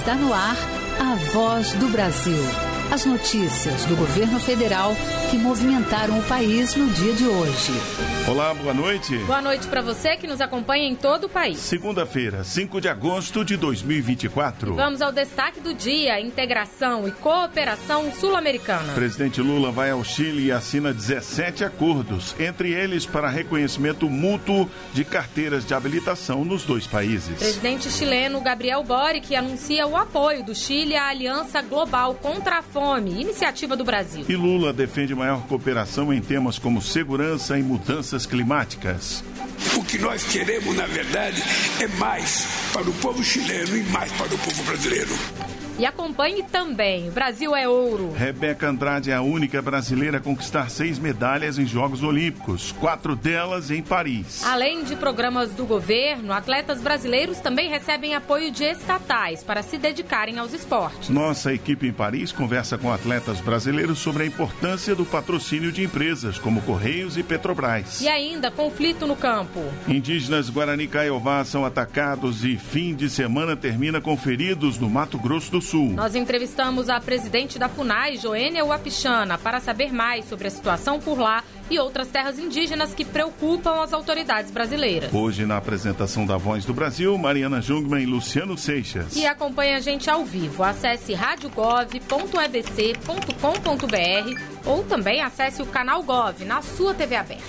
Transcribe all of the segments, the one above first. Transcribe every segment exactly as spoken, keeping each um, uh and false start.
Está no ar a Voz do Brasil. As notícias do governo federal que movimentaram o país no dia de hoje. Olá, boa noite. Boa noite para você que nos acompanha em todo o país. Segunda-feira, cinco de agosto de dois mil e vinte e quatro. E vamos ao destaque do dia: integração e cooperação sul-americana. Presidente Lula vai ao Chile e assina dezessete acordos, entre eles para reconhecimento mútuo de carteiras de habilitação nos dois países. Presidente chileno Gabriel Boric anuncia o apoio do Chile à Aliança Global contra a Fome, iniciativa do Brasil. E Lula defende maior cooperação em temas como segurança e mudanças climáticas. O que nós queremos, na verdade, é mais para o povo chileno e mais para o povo brasileiro. E acompanhe também, o Brasil é ouro. Rebeca Andrade é a única brasileira a conquistar seis medalhas em Jogos Olímpicos, quatro delas em Paris. Além de programas do governo, atletas brasileiros também recebem apoio de estatais para se dedicarem aos esportes. Nossa equipe em Paris conversa com atletas brasileiros sobre a importância do patrocínio de empresas como Correios e Petrobras. E ainda, conflito no campo. Indígenas Guarani Kaiowá são atacados e fim de semana termina com feridos no Mato Grosso do Sul. Nós entrevistamos a presidente da FUNAI, Joênia Wapichana, para saber mais sobre a situação por lá e outras terras indígenas que preocupam as autoridades brasileiras. Hoje, na apresentação da Voz do Brasil, Mariana Jungmann e Luciano Seixas. E acompanhe a gente ao vivo. Acesse rádio gov ponto e b c ponto com ponto b r ou também acesse o canal Gov na sua T V aberta.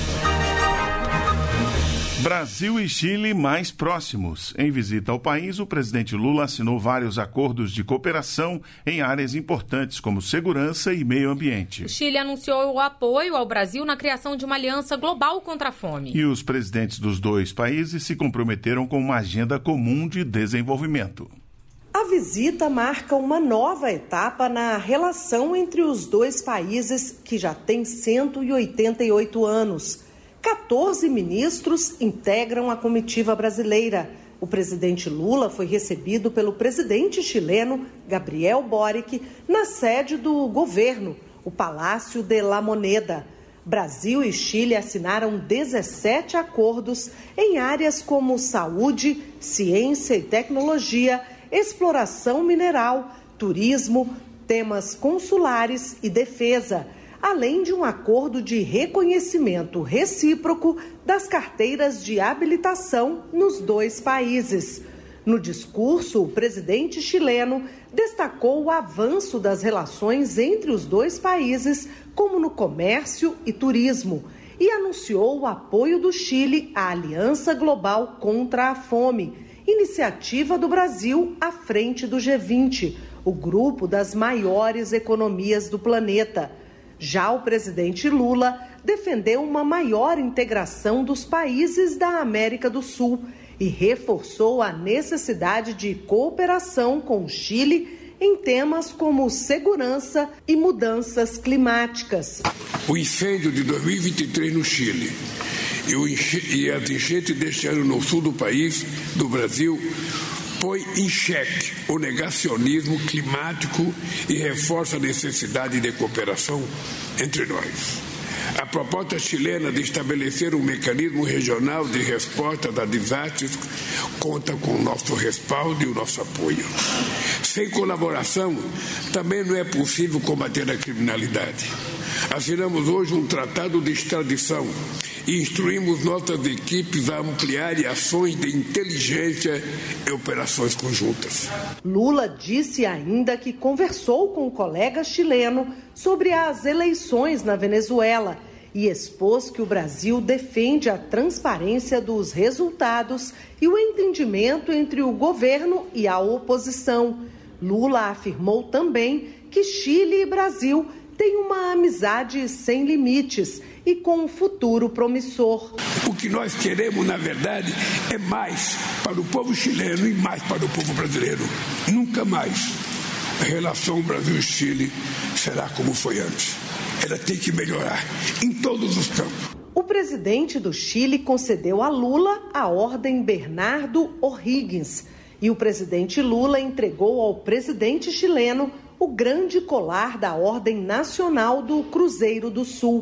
Brasil e Chile mais próximos. Em visita ao país, o presidente Lula assinou vários acordos de cooperação em áreas importantes como segurança e meio ambiente. O Chile anunciou o apoio ao Brasil na criação de uma aliança global contra a fome. E os presidentes dos dois países se comprometeram com uma agenda comum de desenvolvimento. A visita marca uma nova etapa na relação entre os dois países que já tem cento e oitenta e oito anos. quatorze ministros integram a comitiva brasileira. O presidente Lula foi recebido pelo presidente chileno, Gabriel Boric, na sede do governo, o Palácio de la Moneda. Brasil e Chile assinaram dezessete acordos em áreas como saúde, ciência e tecnologia, exploração mineral, turismo, temas consulares e defesa, além de um acordo de reconhecimento recíproco das carteiras de habilitação nos dois países. No discurso, o presidente chileno destacou o avanço das relações entre os dois países, como no comércio e turismo, e anunciou o apoio do Chile à Aliança Global contra a Fome, iniciativa do Brasil à frente do G vinte, o grupo das maiores economias do planeta. Já o presidente Lula defendeu uma maior integração dos países da América do Sul e reforçou a necessidade de cooperação com o Chile em temas como segurança e mudanças climáticas. O incêndio de dois mil e vinte e três no Chile e, o enche- e as enchentes deste ano no sul do país, do Brasil, põe em xeque o negacionismo climático e reforça a necessidade de cooperação entre nós. A proposta chilena de estabelecer um mecanismo regional de resposta a desastres conta com o nosso respaldo e o nosso apoio. Sem colaboração, também não é possível combater a criminalidade. Assinamos hoje um tratado de extradição e instruímos nossas equipes a ampliar ações de inteligência e operações conjuntas. Lula disse ainda que conversou com o colega chileno sobre as eleições na Venezuela e expôs que o Brasil defende a transparência dos resultados e o entendimento entre o governo e a oposição. Lula afirmou também que Chile e Brasil têm uma amizade sem limites e com um futuro promissor. O que nós queremos, na verdade, é mais para o povo chileno e mais para o povo brasileiro. Nunca mais a relação Brasil-Chile será como foi antes. Ela tem que melhorar em todos os campos. O presidente do Chile concedeu a Lula a Ordem Bernardo O'Higgins e o presidente Lula entregou ao presidente chileno o grande colar da Ordem Nacional do Cruzeiro do Sul.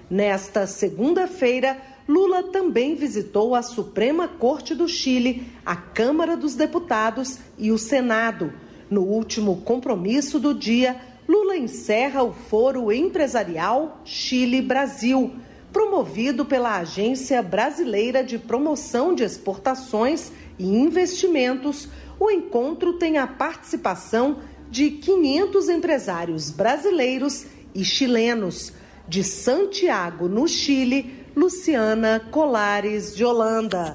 Nesta segunda-feira, Lula também visitou a Suprema Corte do Chile, a Câmara dos Deputados e o Senado. No último compromisso do dia, Lula encerra o Foro Empresarial Chile-Brasil, promovido pela Agência Brasileira de Promoção de Exportações e Investimentos. O encontro tem a participação de quinhentos empresários brasileiros e chilenos. De Santiago, no Chile, Luciana Colares de Holanda.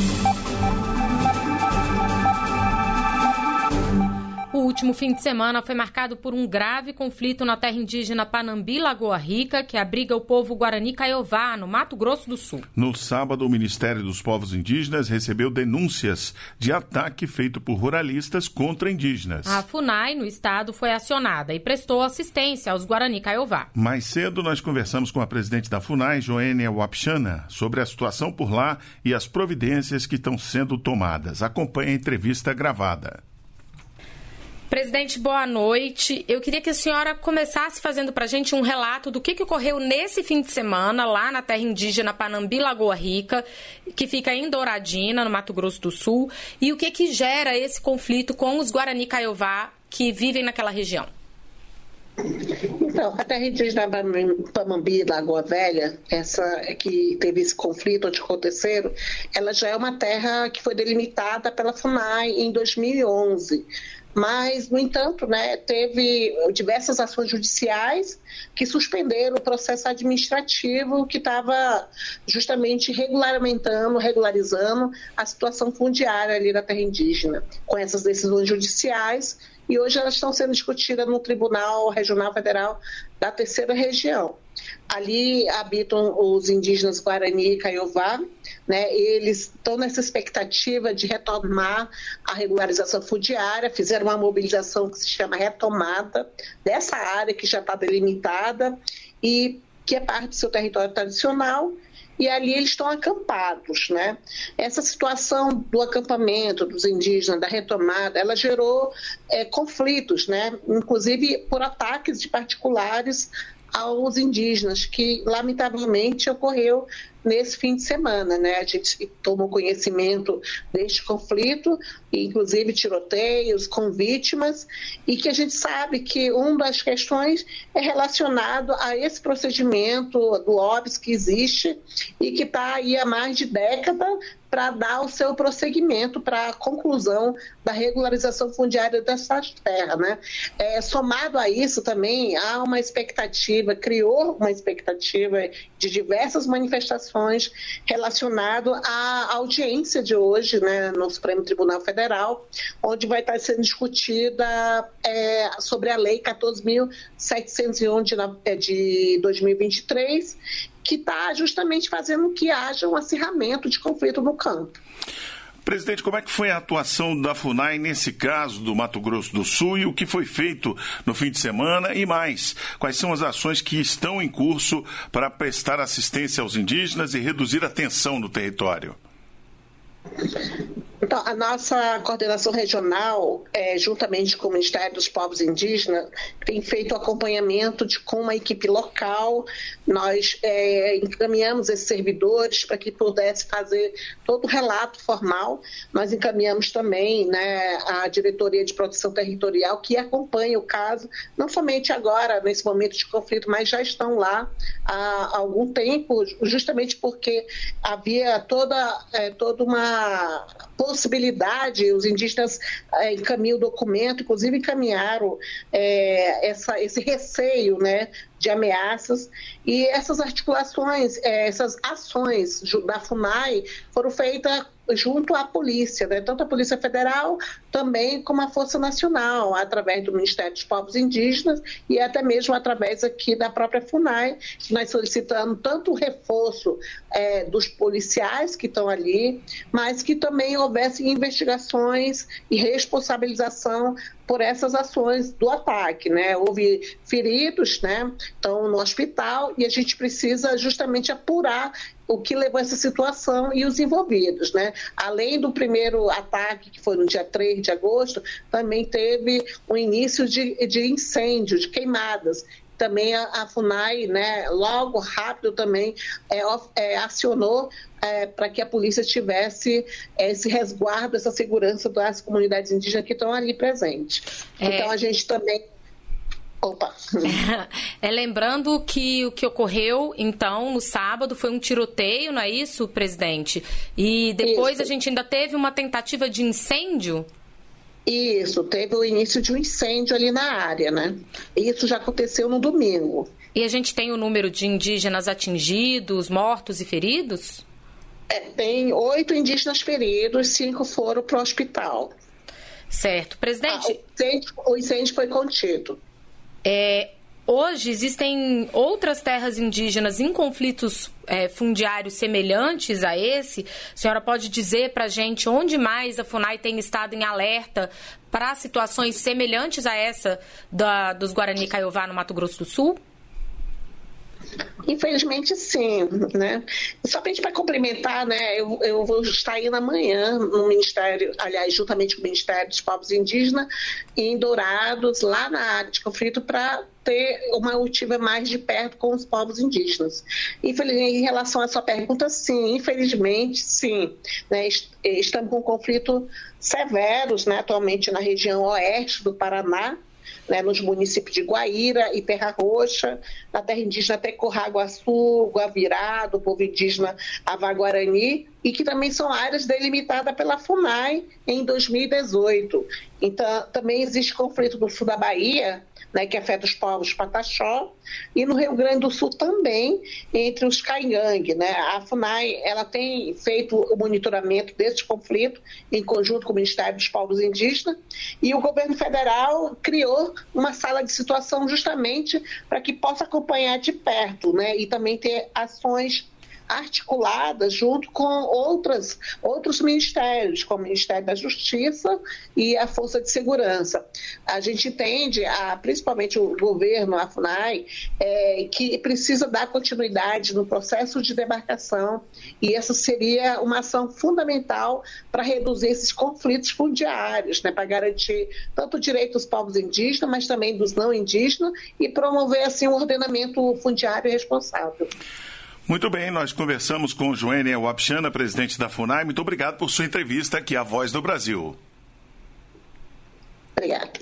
O último fim de semana foi marcado por um grave conflito na terra indígena Panambi-Lagoa Rica, que abriga o povo Guarani Kaiowá, no Mato Grosso do Sul. No sábado, o Ministério dos Povos Indígenas recebeu denúncias de ataque feito por ruralistas contra indígenas. A FUNAI, no estado, foi acionada e prestou assistência aos Guarani Kaiowá. Mais cedo, nós conversamos com a presidente da FUNAI, Joênia Wapichana, sobre a situação por lá e as providências que estão sendo tomadas. Acompanhe a entrevista gravada. Presidente, boa noite. Eu queria que a senhora começasse fazendo para a gente um relato do que, que ocorreu nesse fim de semana lá na terra indígena Panambi-Lagoa Rica, que fica em Douradina, no Mato Grosso do Sul, e o que, que gera esse conflito com os Guarani Kaiowá que vivem naquela região. Então, a terra indígena Panambi, Lagoa Velha, essa que teve esse conflito onde aconteceram, ela já é uma terra que foi delimitada pela FUNAI em dois mil e onze. Mas, no entanto, né, teve diversas ações judiciais que suspenderam o processo administrativo que estava justamente regulamentando, regularizando a situação fundiária ali da terra indígena, com essas decisões judiciais, e hoje elas estão sendo discutidas no Tribunal Regional Federal da Terceira Região. Ali habitam os indígenas Guarani e Kaiowá, né? Eles estão nessa expectativa de retomar a regularização fundiária, fizeram uma mobilização que se chama retomada dessa área que já está delimitada e que é parte do seu território tradicional, e ali eles estão acampados, né? Essa situação do acampamento dos indígenas, da retomada, ela gerou é, conflitos, né? Inclusive por ataques de particulares aos indígenas, que lamentavelmente ocorreu nesse fim de semana, né? A gente tomou conhecimento deste conflito, inclusive tiroteios com vítimas, e que a gente sabe que uma das questões é relacionado a esse procedimento do O B S que existe e que está aí há mais de década para dar o seu prosseguimento para a conclusão da regularização fundiária dessa terra, né? É, somado a isso também há uma expectativa, criou uma expectativa de diversas manifestações relacionado à audiência de hoje, né, no Supremo Tribunal Federal, onde vai estar sendo discutida é, sobre a Lei quatorze mil setecentos e um de, de dois mil e vinte e três, que está justamente fazendo que haja um acirramento de conflito no campo. Presidente, como é que foi a atuação da FUNAI nesse caso do Mato Grosso do Sul e o que foi feito no fim de semana e mais? Quais são as ações que estão em curso para prestar assistência aos indígenas e reduzir a tensão no território? Então, a nossa coordenação regional, é, juntamente com o Ministério dos Povos Indígenas, tem feito acompanhamento de, com uma equipe local. Nós é, encaminhamos esses servidores para que pudesse fazer todo o relato formal. Nós encaminhamos também, né, a Diretoria de Proteção Territorial, que acompanha o caso, não somente agora, nesse momento de conflito, mas já estão lá há algum tempo, justamente porque havia toda, é, toda uma possibilidade, os indígenas é, encaminham o documento, inclusive encaminharam é, essa, esse receio, né, de ameaças, e essas articulações, é, essas ações da FUNAI foram feitas junto à polícia, né? Tanto a Polícia Federal, também como a Força Nacional, através do Ministério dos Povos Indígenas e até mesmo através aqui da própria FUNAI, nós solicitando tanto o reforço é, dos policiais que estão ali, mas que também houvesse investigações e responsabilização por essas ações do ataque, né? Houve feridos, né? Estão no hospital e a gente precisa justamente apurar o que levou a essa situação e os envolvidos, né? Além do primeiro ataque, que foi no dia três de agosto, também teve um início de, de incêndio, de queimadas. também a, a FUNAI, né, logo, rápido também, é, é, acionou é, para que a polícia tivesse esse resguardo, essa segurança das comunidades indígenas que estão ali presentes. É... Então, a gente também... Opa. É, lembrando que o que ocorreu, então, no sábado, foi um tiroteio, não é isso, presidente? E depois isso. A gente ainda teve uma tentativa de incêndio? Isso, teve o início de um incêndio ali na área, né? Isso já aconteceu no domingo. E a gente tem o número de indígenas atingidos, mortos e feridos? É, tem oito indígenas feridos, cinco foram para o hospital. Certo. Presidente... Ah, o, incêndio, o incêndio foi contido. É, hoje existem outras terras indígenas em conflitos é, fundiários semelhantes a esse. A senhora pode dizer para a gente onde mais a FUNAI tem estado em alerta para situações semelhantes a essa da, dos Guarani Kaiowá no Mato Grosso do Sul? Infelizmente, sim, né? Somente para complementar, né? Eu, eu vou estar indo amanhã no Ministério, aliás, juntamente com o Ministério dos Povos Indígenas, em Dourados, lá na área de conflito, para ter uma oitiva mais de perto com os povos indígenas. Infelizmente, em relação à sua pergunta, sim, infelizmente, sim. Né? Estamos com conflitos severos, né? Atualmente na região oeste do Paraná, né, nos municípios de Guaíra e Terra Roxa, na terra indígena Tecorraguaçu, Guavirá, do povo indígena Avaguarani, e que também são áreas delimitadas pela FUNAI em dois mil e dezoito. Então, também existe conflito no sul da Bahia, né, que afeta os povos Pataxó, e no Rio Grande do Sul também, entre os Caiangue, né? A FUNAI ela tem feito o monitoramento desse conflito em conjunto com o Ministério dos Povos Indígenas, e o governo federal criou uma sala de situação justamente para que possa acompanhar de perto, né? E também ter ações articuladas junto com outras, outros ministérios, como o Ministério da Justiça e a Força de Segurança. A gente entende, a, principalmente o governo, a FUNAI, é, que precisa dar continuidade no processo de demarcação, e essa seria uma ação fundamental para reduzir esses conflitos fundiários, né, para garantir tanto o direito dos povos indígenas, mas também dos não indígenas, e promover assim um ordenamento fundiário responsável. Muito bem, nós conversamos com Joênia Wapichana, presidente da FUNAI. Muito obrigado por sua entrevista aqui à Voz do Brasil. Obrigada.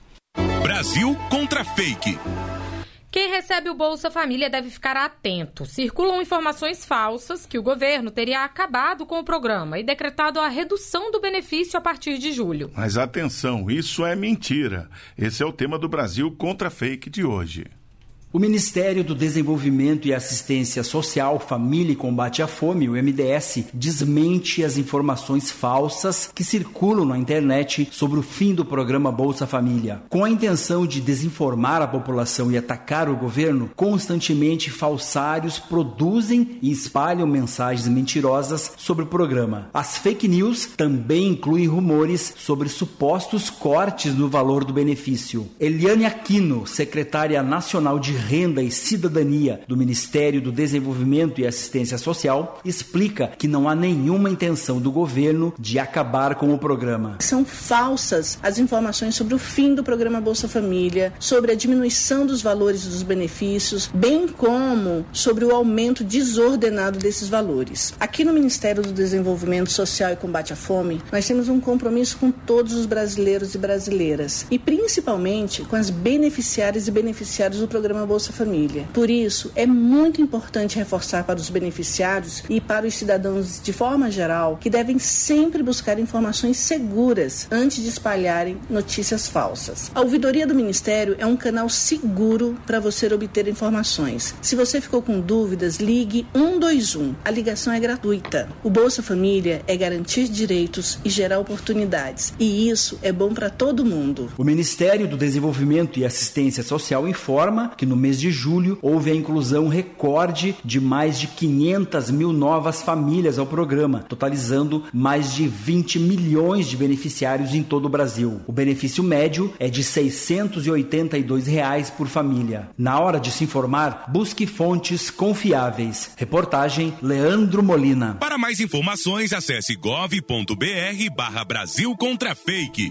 Brasil contra fake. Quem recebe o Bolsa Família deve ficar atento. Circulam informações falsas que o governo teria acabado com o programa e decretado a redução do benefício a partir de julho. Mas atenção, isso é mentira. Esse é o tema do Brasil contra fake de hoje. O Ministério do Desenvolvimento e Assistência Social, Família e Combate à Fome, o M D S, desmente as informações falsas que circulam na internet sobre o fim do programa Bolsa Família. Com a intenção de desinformar a população e atacar o governo, constantemente falsários produzem e espalham mensagens mentirosas sobre o programa. As fake news também incluem rumores sobre supostos cortes no valor do benefício. Eliane Aquino, secretária nacional de Renda e Cidadania do Ministério do Desenvolvimento e Assistência Social, explica que não há nenhuma intenção do governo de acabar com o programa. São falsas as informações sobre o fim do programa Bolsa Família, sobre a diminuição dos valores dos benefícios, bem como sobre o aumento desordenado desses valores. Aqui no Ministério do Desenvolvimento Social e Combate à Fome, nós temos um compromisso com todos os brasileiros e brasileiras, e principalmente com as beneficiárias e beneficiários do programa Bolsa Bolsa Família. Por isso, é muito importante reforçar para os beneficiários e para os cidadãos de forma geral que devem sempre buscar informações seguras antes de espalharem notícias falsas. A ouvidoria do Ministério é um canal seguro para você obter informações. Se você ficou com dúvidas, ligue um dois um. A ligação é gratuita. O Bolsa Família é garantir direitos e gerar oportunidades. E isso é bom para todo mundo. O Ministério do Desenvolvimento e Assistência Social informa que no mês de julho houve a inclusão recorde de mais de quinhentas mil novas famílias ao programa, totalizando mais de vinte milhões de beneficiários em todo o Brasil. O benefício médio é de seiscentos e oitenta e dois reais por família. Na hora de se informar, busque fontes confiáveis. Reportagem Leandro Molina. Para mais informações, acesse gov ponto br barra Brasil contra fake.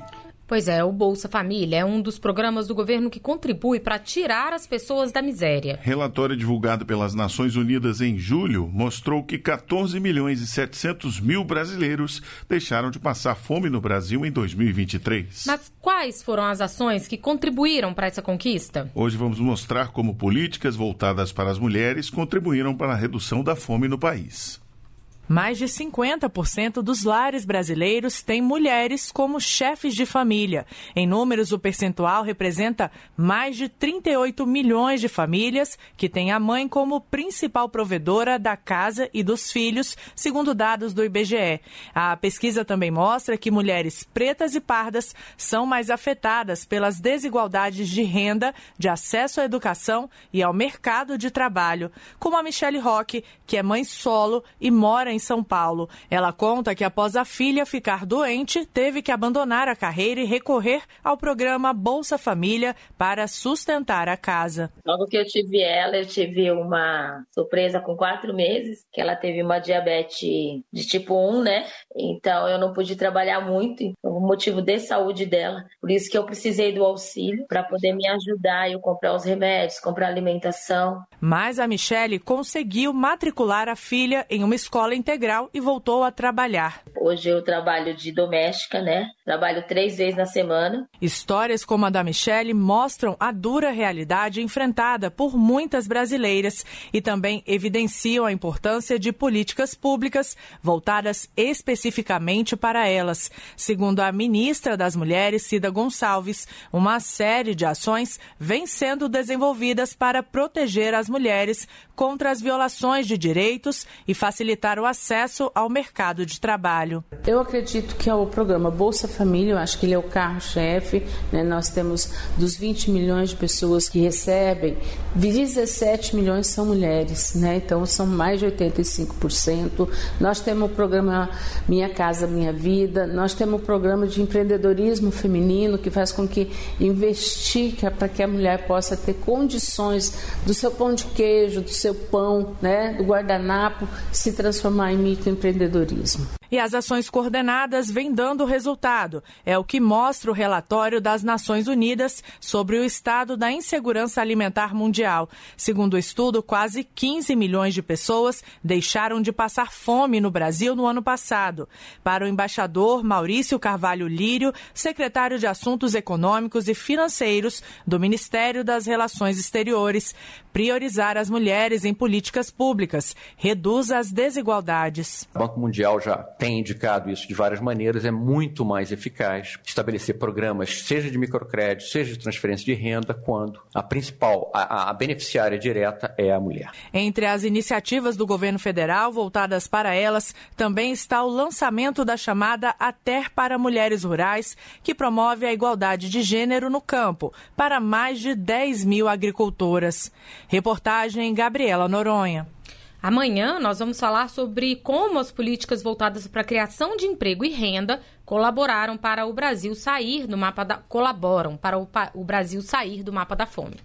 Pois é, o Bolsa Família é um dos programas do governo que contribui para tirar as pessoas da miséria. Relatório divulgado pelas Nações Unidas em julho mostrou que quatorze milhões e setecentos mil brasileiros deixaram de passar fome no Brasil em dois mil e vinte e três. Mas quais foram as ações que contribuíram para essa conquista? Hoje vamos mostrar como políticas voltadas para as mulheres contribuíram para a redução da fome no país. Mais de cinquenta por cento dos lares brasileiros têm mulheres como chefes de família. Em números, o percentual representa mais de trinta e oito milhões de famílias que têm a mãe como principal provedora da casa e dos filhos, segundo dados do I B G E. A pesquisa também mostra que mulheres pretas e pardas são mais afetadas pelas desigualdades de renda, de acesso à educação e ao mercado de trabalho, como a Michele Roque, que é mãe solo e mora em São Paulo. Ela conta que após a filha ficar doente, teve que abandonar a carreira e recorrer ao programa Bolsa Família para sustentar a casa. Logo que eu tive ela, eu tive uma surpresa com quatro meses, que ela teve uma diabetes de tipo um, né? Então eu não pude trabalhar muito, por motivo de saúde dela. Por isso que eu precisei do auxílio para poder me ajudar, eu comprar os remédios, comprar alimentação. Mas a Michele conseguiu matricular a filha em uma escola integral e voltou a trabalhar. Hoje eu trabalho de doméstica, né? Trabalho três vezes na semana. Histórias como a da Michele mostram a dura realidade enfrentada por muitas brasileiras e também evidenciam a importância de políticas públicas voltadas especificamente para elas. Segundo a ministra das Mulheres, Cida Gonçalves, uma série de ações vem sendo desenvolvidas para proteger as mulheres contra as violações de direitos e facilitar o acesso ao mercado de trabalho. Eu acredito que é o programa Bolsa Família, eu acho que ele é o carro-chefe, né? Nós temos dos vinte milhões de pessoas que recebem, dezessete milhões são mulheres, né? Então são mais de oitenta e cinco por cento. Nós temos o programa Minha Casa Minha Vida, nós temos o programa de empreendedorismo feminino que faz com que investir para que a mulher possa ter condições do seu pão de queijo, do seu pão, né? Do guardanapo, se transformar em microempreendedorismo. E as ações coordenadas vêm dando resultado. É o que mostra o relatório das Nações Unidas sobre o estado da insegurança alimentar mundial. Segundo o estudo, quase quinze milhões de pessoas deixaram de passar fome no Brasil no ano passado. Para o embaixador Maurício Carvalho Lírio, secretário de Assuntos Econômicos e Financeiros do Ministério das Relações Exteriores, priorizar as mulheres em políticas públicas reduz as desigualdades. O Banco Mundial já tem indicado isso de várias maneiras, é muito mais eficaz estabelecer programas, seja de microcrédito, seja de transferência de renda, quando a principal, a, a beneficiária direta é a mulher. Entre as iniciativas do governo federal voltadas para elas, também está o lançamento da chamada A Ter para Mulheres Rurais, que promove a igualdade de gênero no campo, para mais de dez mil agricultoras. Reportagem Gabriela Noronha. Amanhã nós vamos falar sobre como as políticas voltadas para a criação de emprego e renda colaboraram para o Brasil sair do mapa da colaboram para o, o Brasil sair do mapa da fome.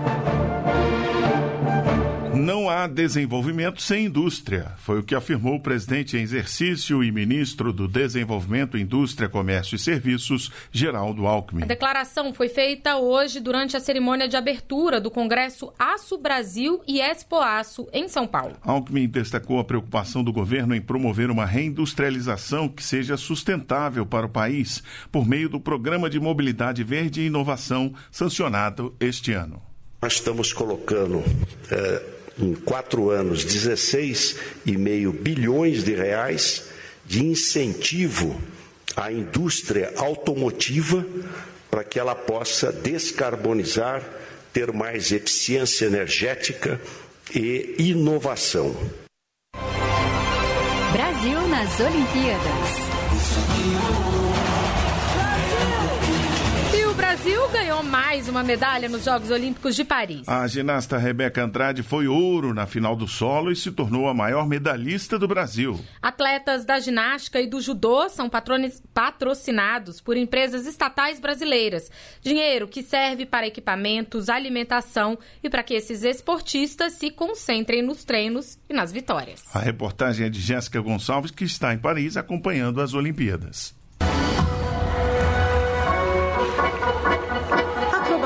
Não há desenvolvimento sem indústria, foi o que afirmou o presidente em exercício e ministro do Desenvolvimento, Indústria, Comércio e Serviços, Geraldo Alckmin. A declaração foi feita hoje durante a cerimônia de abertura do Congresso Aço Brasil e Expo Aço, em São Paulo. Alckmin destacou a preocupação do governo em promover uma reindustrialização que seja sustentável para o país por meio do Programa de Mobilidade Verde e Inovação sancionado este ano. Nós estamos colocando... É... em quatro anos, dezesseis vírgula cinco bilhões de reais de incentivo à indústria automotiva para que ela possa descarbonizar, ter mais eficiência energética e inovação. Brasil nas Olimpíadas. O Brasil ganhou mais uma medalha nos Jogos Olímpicos de Paris. A ginasta Rebeca Andrade foi ouro na final do solo e se tornou a maior medalhista do Brasil. Atletas da ginástica e do judô são patrocinados por empresas estatais brasileiras. Dinheiro que serve para equipamentos, alimentação e para que esses esportistas se concentrem nos treinos e nas vitórias. A reportagem é de Jéssica Gonçalves, que está em Paris acompanhando as Olimpíadas.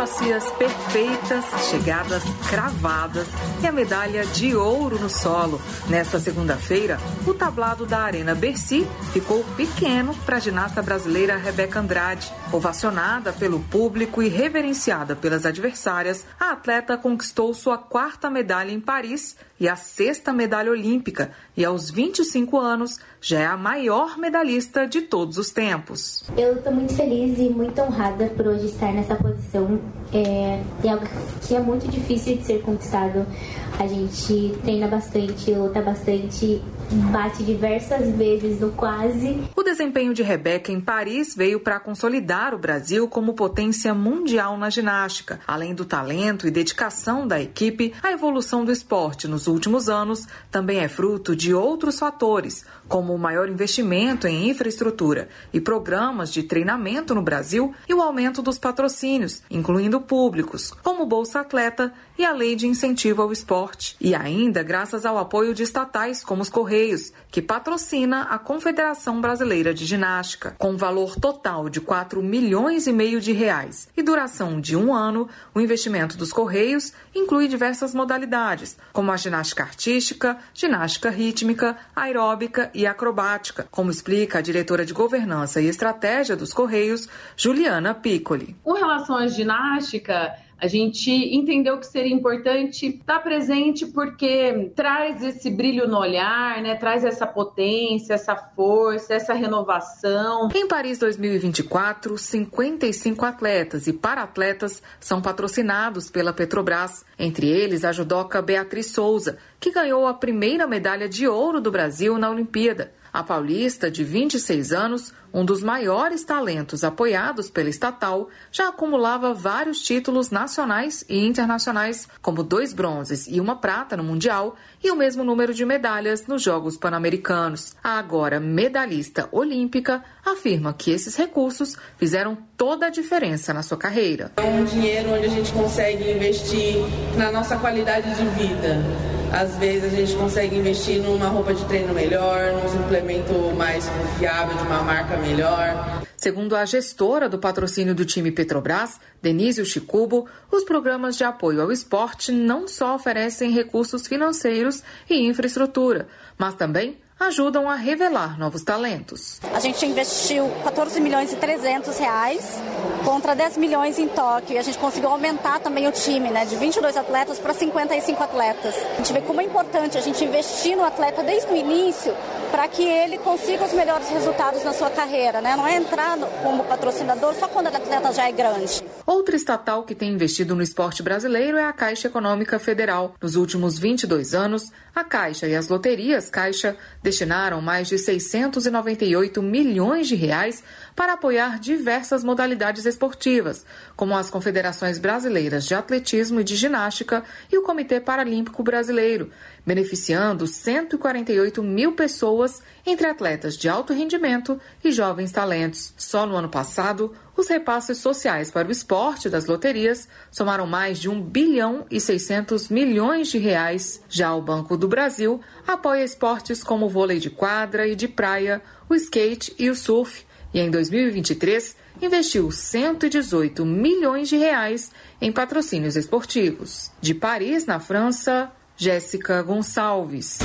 acrobacias perfeitas, chegadas cravadas e a medalha de ouro no solo. Nesta segunda-feira, o tablado da Arena Bercy ficou pequeno para a ginasta brasileira Rebeca Andrade. Ovacionada pelo público e reverenciada pelas adversárias, a atleta conquistou sua quarta medalha em Paris e a sexta medalha olímpica, e aos vinte e cinco anos já é a maior medalhista de todos os tempos. Eu estou muito feliz e muito honrada por hoje estar nessa posição. É, é algo que é muito difícil de ser conquistado. A gente treina bastante, luta bastante, bate diversas vezes no quase. O desempenho de Rebeca em Paris veio para consolidar o Brasil como potência mundial na ginástica. Além do talento e dedicação da equipe, a evolução do esporte nos últimos anos também é fruto de outros fatores, como o maior investimento em infraestrutura e programas de treinamento no Brasil e o aumento dos patrocínios, incluindo públicos, como o Bolsa Atleta e a Lei de Incentivo ao Esporte. E ainda graças ao apoio de estatais como os Correios, que patrocina a Confederação Brasileira de Ginástica. Com valor total de quatro milhões e meio de reais e duração de um ano, o investimento dos Correios inclui diversas modalidades, como a ginástica artística, ginástica rítmica, aeróbica e acrobática, como explica a diretora de Governança e Estratégia dos Correios, Juliana Piccoli. Com relação à ginástica, a gente entendeu que seria importante estar presente porque traz esse brilho no olhar, né? Traz essa potência, essa força, essa renovação. Em Paris dois mil e vinte e quatro, cinquenta e cinco atletas e para-atletas são patrocinados pela Petrobras. Entre eles, a judoca Beatriz Souza, que ganhou a primeira medalha de ouro do Brasil na Olimpíada. A paulista, de vinte e seis anos, um dos maiores talentos apoiados pela estatal, já acumulava vários títulos nacionais e internacionais, como dois bronzes e uma prata no Mundial e o mesmo número de medalhas nos Jogos Pan-Americanos. A agora medalhista olímpica afirma que esses recursos fizeram toda a diferença na sua carreira. É um dinheiro onde a gente consegue investir na nossa qualidade de vida. Às vezes a gente consegue investir numa roupa de treino melhor, num suplemento mais confiável de uma marca melhor. Segundo a gestora do patrocínio do time Petrobras, Denise Chicubo, os programas de apoio ao esporte não só oferecem recursos financeiros e infraestrutura, mas também ajudam a revelar novos talentos. A gente investiu quatorze milhões e trezentos reais contra dez milhões em Tóquio e a gente conseguiu aumentar também o time, né, de vinte e dois atletas para cinquenta e cinco atletas. A gente vê como é importante a gente investir no atleta desde o início para que ele consiga os melhores resultados na sua carreira, né? Não é entrar como patrocinador só quando o atleta já é grande. Outra estatal que tem investido no esporte brasileiro é a Caixa Econômica Federal. Nos últimos vinte e dois anos, a Caixa e as loterias Caixa destinaram mais de seiscentos e noventa e oito milhões de reais para apoiar diversas modalidades esportivas, como as confederações brasileiras de atletismo e de ginástica e o Comitê Paralímpico Brasileiro, beneficiando cento e quarenta e oito mil pessoas, entre atletas de alto rendimento e jovens talentos. Só no ano passado, os repasses sociais para o esporte das loterias somaram mais de um bilhão e seiscentos milhões de reais. Já o Banco do Brasil apoia esportes como o vôlei de quadra e de praia, o skate e o surf, e em dois mil e vinte e três investiu cento e dezoito milhões de reais em patrocínios esportivos. De Paris, na França, Jéssica Gonçalves.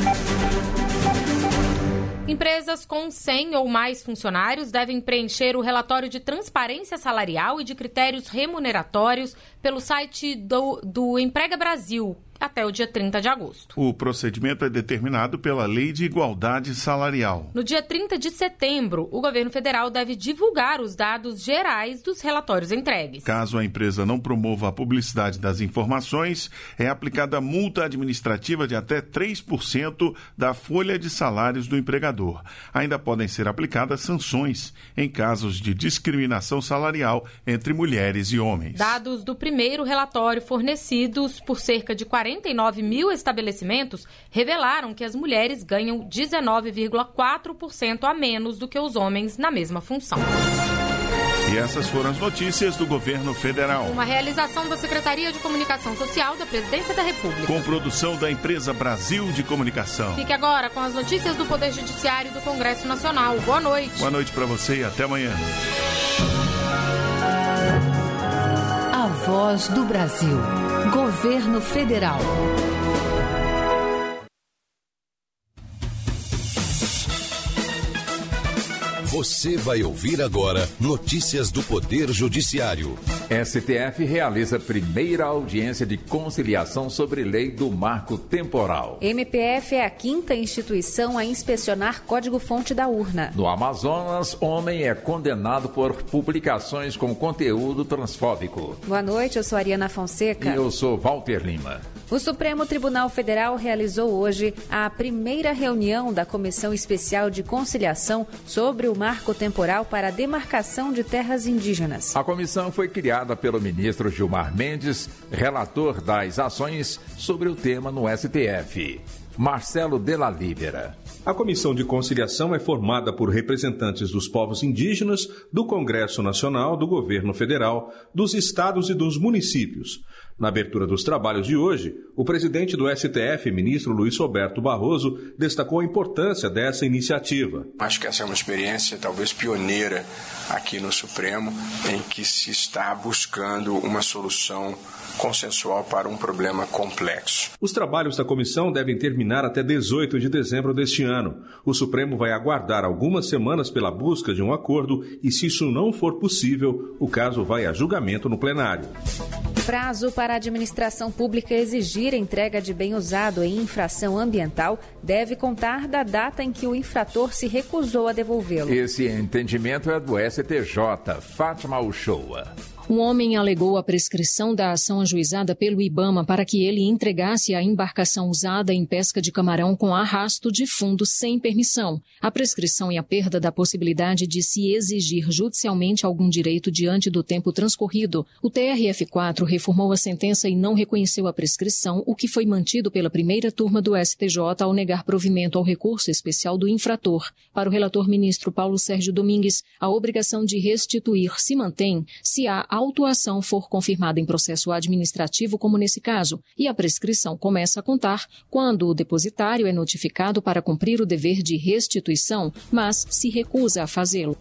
Empresas com cem ou mais funcionários devem preencher o relatório de transparência salarial e de critérios remuneratórios pelo site do, do Emprega Brasil, até o dia trinta de agosto. O procedimento é determinado pela Lei de Igualdade Salarial. No dia trinta de setembro, o governo federal deve divulgar os dados gerais dos relatórios entregues. Caso a empresa não promova a publicidade das informações, é aplicada multa administrativa de até três por cento da folha de salários do empregador. Ainda podem ser aplicadas sanções em casos de discriminação salarial entre mulheres e homens. Dados do primeiro relatório fornecidos por cerca de quarenta e nove mil estabelecimentos revelaram que as mulheres ganham dezenove vírgula quatro por cento a menos do que os homens na mesma função. E essas foram as notícias do governo federal. Uma realização da Secretaria de Comunicação Social da Presidência da República. Com produção da empresa Brasil de Comunicação. Fique agora com as notícias do Poder Judiciário e do Congresso Nacional. Boa noite. Boa noite para você e até amanhã. A Voz do Brasil. Governo Federal. Você vai ouvir agora notícias do Poder Judiciário. S T F realiza primeira audiência de conciliação sobre lei do marco temporal. M P F é a quinta instituição a inspecionar código-fonte da urna. No Amazonas, homem é condenado por publicações com conteúdo transfóbico. Boa noite, eu sou Ariana Fonseca. E eu sou Walter Lima. O Supremo Tribunal Federal realizou hoje a primeira reunião da Comissão Especial de Conciliação sobre o marco temporal para a demarcação de terras indígenas. A comissão foi criada pelo ministro Gilmar Mendes, relator das ações sobre o tema no S T F. Marcelo Della Libera. A Comissão de Conciliação é formada por representantes dos povos indígenas, do Congresso Nacional, do Governo Federal, dos estados e dos municípios. Na abertura dos trabalhos de hoje, o presidente do S T F, ministro Luiz Roberto Barroso, destacou a importância dessa iniciativa. Acho que essa é uma experiência talvez pioneira aqui no Supremo, em que se está buscando uma solução consensual para um problema complexo. Os trabalhos da comissão devem terminar até dezoito de dezembro deste ano. O Supremo vai aguardar algumas semanas pela busca de um acordo e, se isso não for possível, o caso vai a julgamento no plenário. Prazo para a administração pública exigir entrega de bem usado em infração ambiental deve contar da data em que o infrator se recusou a devolvê-lo. Esse entendimento é do S T J. Fátima Uchoa. Um homem alegou a prescrição da ação ajuizada pelo IBAMA para que ele entregasse a embarcação usada em pesca de camarão com arrasto de fundo sem permissão. A prescrição e a perda da possibilidade de se exigir judicialmente algum direito diante do tempo transcorrido. O T R F quatro reformou a sentença e não reconheceu a prescrição, o que foi mantido pela primeira turma do S T J ao negar provimento ao recurso especial do infrator. Para o relator ministro Paulo Sérgio Domingues, a obrigação de restituir se mantém se há a autuação for confirmada em processo administrativo, como nesse caso, e a prescrição começa a contar quando o depositário é notificado para cumprir o dever de restituição, mas se recusa a fazê-lo.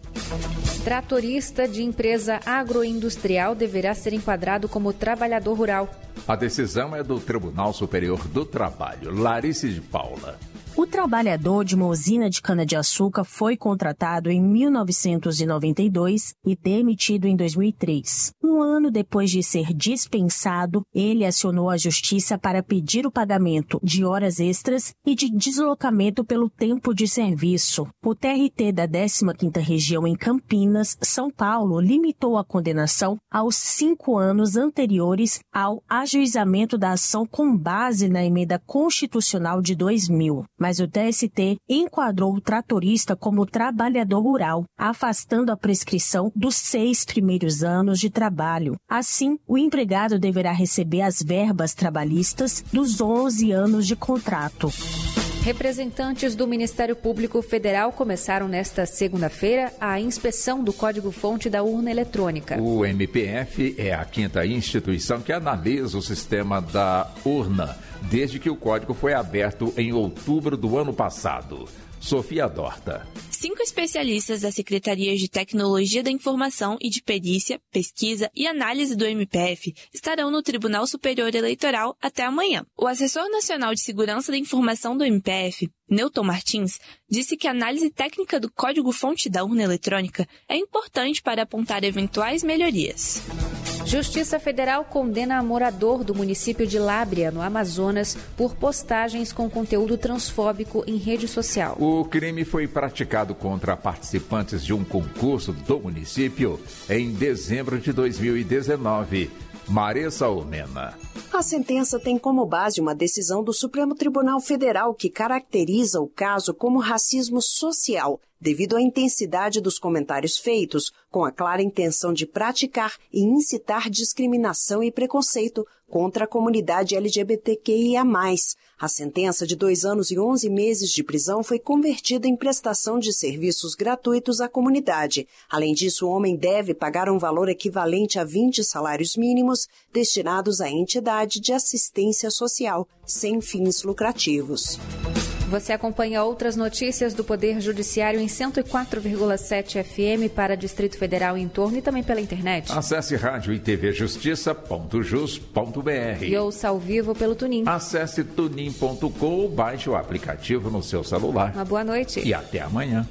Tratorista de empresa agroindustrial deverá ser enquadrado como trabalhador rural. A decisão é do Tribunal Superior do Trabalho. Larice de Paula. O trabalhador de uma usina de cana-de-açúcar foi contratado em mil novecentos e noventa e dois e demitido em dois mil e três. Um ano depois de ser dispensado, ele acionou a justiça para pedir o pagamento de horas extras e de deslocamento pelo tempo de serviço. O T R T da décima quinta Região em Campinas, São Paulo, limitou a condenação aos cinco anos anteriores ao ajuizamento da ação com base na emenda constitucional de dois mil. Mas o T S T enquadrou o tratorista como trabalhador rural, afastando a prescrição dos seis primeiros anos de trabalho. Assim, o empregado deverá receber as verbas trabalhistas dos onze anos de contrato. Representantes do Ministério Público Federal começaram nesta segunda-feira a inspeção do código-fonte da urna eletrônica. O M P F é a quinta instituição que analisa o sistema da urna, desde que o código foi aberto em outubro do ano passado. Sofia Dorta. Cinco especialistas da Secretaria de Tecnologia da Informação e de Perícia, Pesquisa e Análise do M P F estarão no Tribunal Superior Eleitoral até amanhã. O assessor nacional de Segurança da Informação do M P F, Newton Martins, disse que a análise técnica do código-fonte da urna eletrônica é importante para apontar eventuais melhorias. Justiça Federal condena morador do município de Lábrea, no Amazonas, por postagens com conteúdo transfóbico em rede social. O crime foi praticado contra participantes de um concurso do município em dezembro de dois mil e dezenove. Maressa Omena. A sentença tem como base uma decisão do Supremo Tribunal Federal que caracteriza o caso como racismo social, devido à intensidade dos comentários feitos, com a clara intenção de praticar e incitar discriminação e preconceito contra a comunidade L G B T Q I A mais. A sentença de dois anos e onze meses de prisão foi convertida em prestação de serviços gratuitos à comunidade. Além disso, o homem deve pagar um valor equivalente a vinte salários mínimos destinados à entidade de assistência social, sem fins lucrativos. Você acompanha outras notícias do Poder Judiciário em cento e quatro vírgula sete F M para Distrito Federal e em torno e também pela internet. Acesse rádio e tv justiça ponto jus ponto br. E ouça ao vivo pelo Tunin. Acesse tunin ponto com ou baixe o aplicativo no seu celular. Uma boa noite. E até amanhã.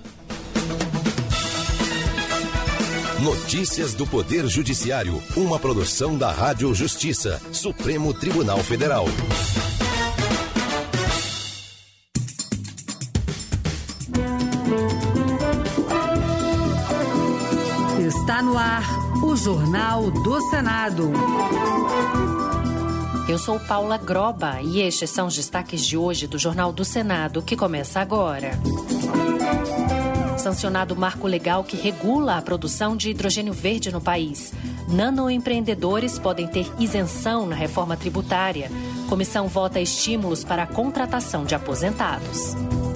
Notícias do Poder Judiciário, uma produção da Rádio Justiça, Supremo Tribunal Federal. Está no ar o Jornal do Senado. Eu sou Paula Groba e estes são os destaques de hoje do Jornal do Senado, que começa agora. Sancionado o marco legal que regula a produção de hidrogênio verde no país. Nanoempreendedores podem ter isenção na reforma tributária. Comissão vota estímulos para a contratação de aposentados.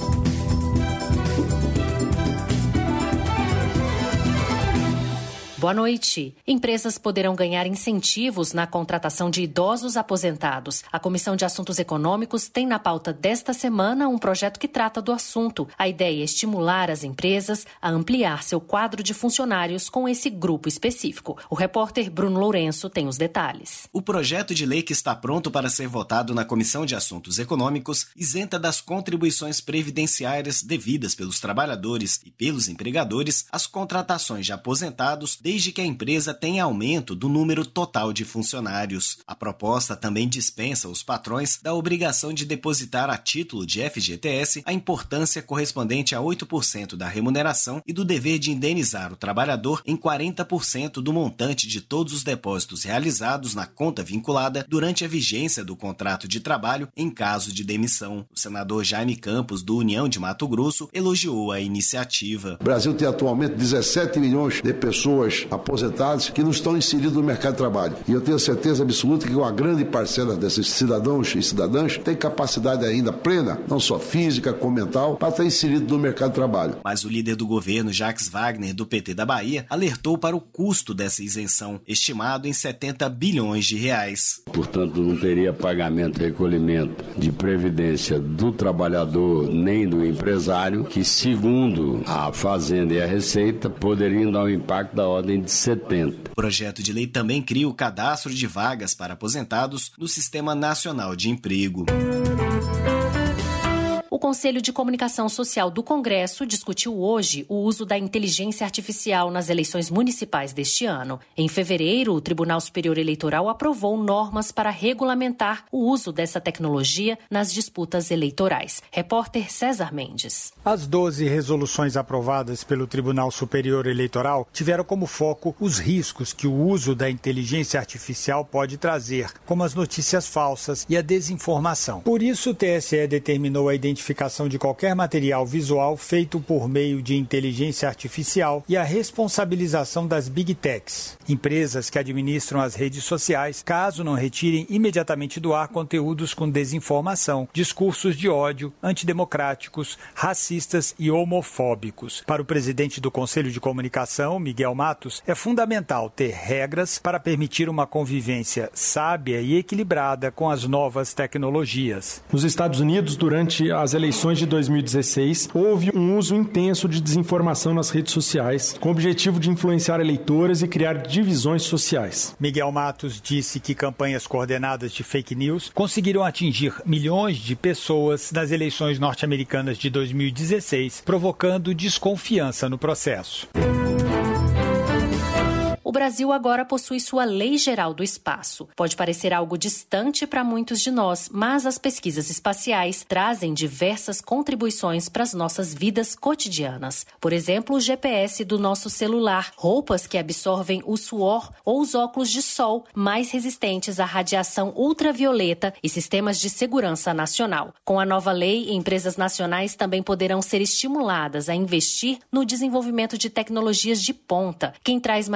Boa noite. Empresas poderão ganhar incentivos na contratação de idosos aposentados. A Comissão de Assuntos Econômicos tem na pauta desta semana um projeto que trata do assunto. A ideia é estimular as empresas a ampliar seu quadro de funcionários com esse grupo específico. O repórter Bruno Lourenço tem os detalhes. O projeto de lei que está pronto para ser votado na Comissão de Assuntos Econômicos isenta das contribuições previdenciárias devidas pelos trabalhadores e pelos empregadores as contratações de aposentados desde que a empresa tenha aumento do número total de funcionários. A proposta também dispensa os patrões da obrigação de depositar a título de F G T S a importância correspondente a oito por cento da remuneração e do dever de indenizar o trabalhador em quarenta por cento do montante de todos os depósitos realizados na conta vinculada durante a vigência do contrato de trabalho em caso de demissão. O senador Jaime Campos, do União de Mato Grosso, elogiou a iniciativa. O Brasil tem atualmente dezessete milhões de pessoas aposentados que não estão inseridos no mercado de trabalho. E eu tenho certeza absoluta que uma grande parcela desses cidadãos e cidadãs tem capacidade ainda plena, não só física, como mental, para estar inserido no mercado de trabalho. Mas o líder do governo, Jacques Wagner, do P T da Bahia, alertou para o custo dessa isenção, estimado em setenta bilhões de reais. Portanto, não teria pagamento e recolhimento de previdência do trabalhador nem do empresário, que, segundo a Fazenda e a Receita, poderiam dar um impacto da ordem de setenta. O projeto de lei também cria o cadastro de vagas para aposentados no Sistema Nacional de Emprego. O Conselho de Comunicação Social do Congresso discutiu hoje o uso da inteligência artificial nas eleições municipais deste ano. Em fevereiro, o Tribunal Superior Eleitoral aprovou normas para regulamentar o uso dessa tecnologia nas disputas eleitorais. Repórter César Mendes. As doze resoluções aprovadas pelo Tribunal Superior Eleitoral tiveram como foco os riscos que o uso da inteligência artificial pode trazer, como as notícias falsas e a desinformação. Por isso, o T S E determinou a identificação de qualquer material visual feito por meio de inteligência artificial e a responsabilização das Big Techs, empresas que administram as redes sociais, caso não retirem imediatamente do ar conteúdos com desinformação, discursos de ódio, antidemocráticos, racistas e homofóbicos. Para o presidente do Conselho de Comunicação, Miguel Matos, é fundamental ter regras para permitir uma convivência sábia e equilibrada com as novas tecnologias. Nos Estados Unidos, durante as eleições de dois mil e dezesseis, houve um uso intenso de desinformação nas redes sociais, com o objetivo de influenciar eleitores e criar divisões sociais. Miguel Matos disse que campanhas coordenadas de fake news conseguiram atingir milhões de pessoas nas eleições norte-americanas de dois mil e dezesseis, provocando desconfiança no processo. O Brasil agora possui sua Lei Geral do Espaço. Pode parecer algo distante para muitos de nós, mas as pesquisas espaciais trazem diversas contribuições para as nossas vidas cotidianas. Por exemplo, o G P S do nosso celular, roupas que absorvem o suor ou os óculos de sol mais resistentes à radiação ultravioleta e sistemas de segurança nacional. Com a nova lei, empresas nacionais também poderão ser estimuladas a investir no desenvolvimento de tecnologias de ponta. Quem traz mais detalhes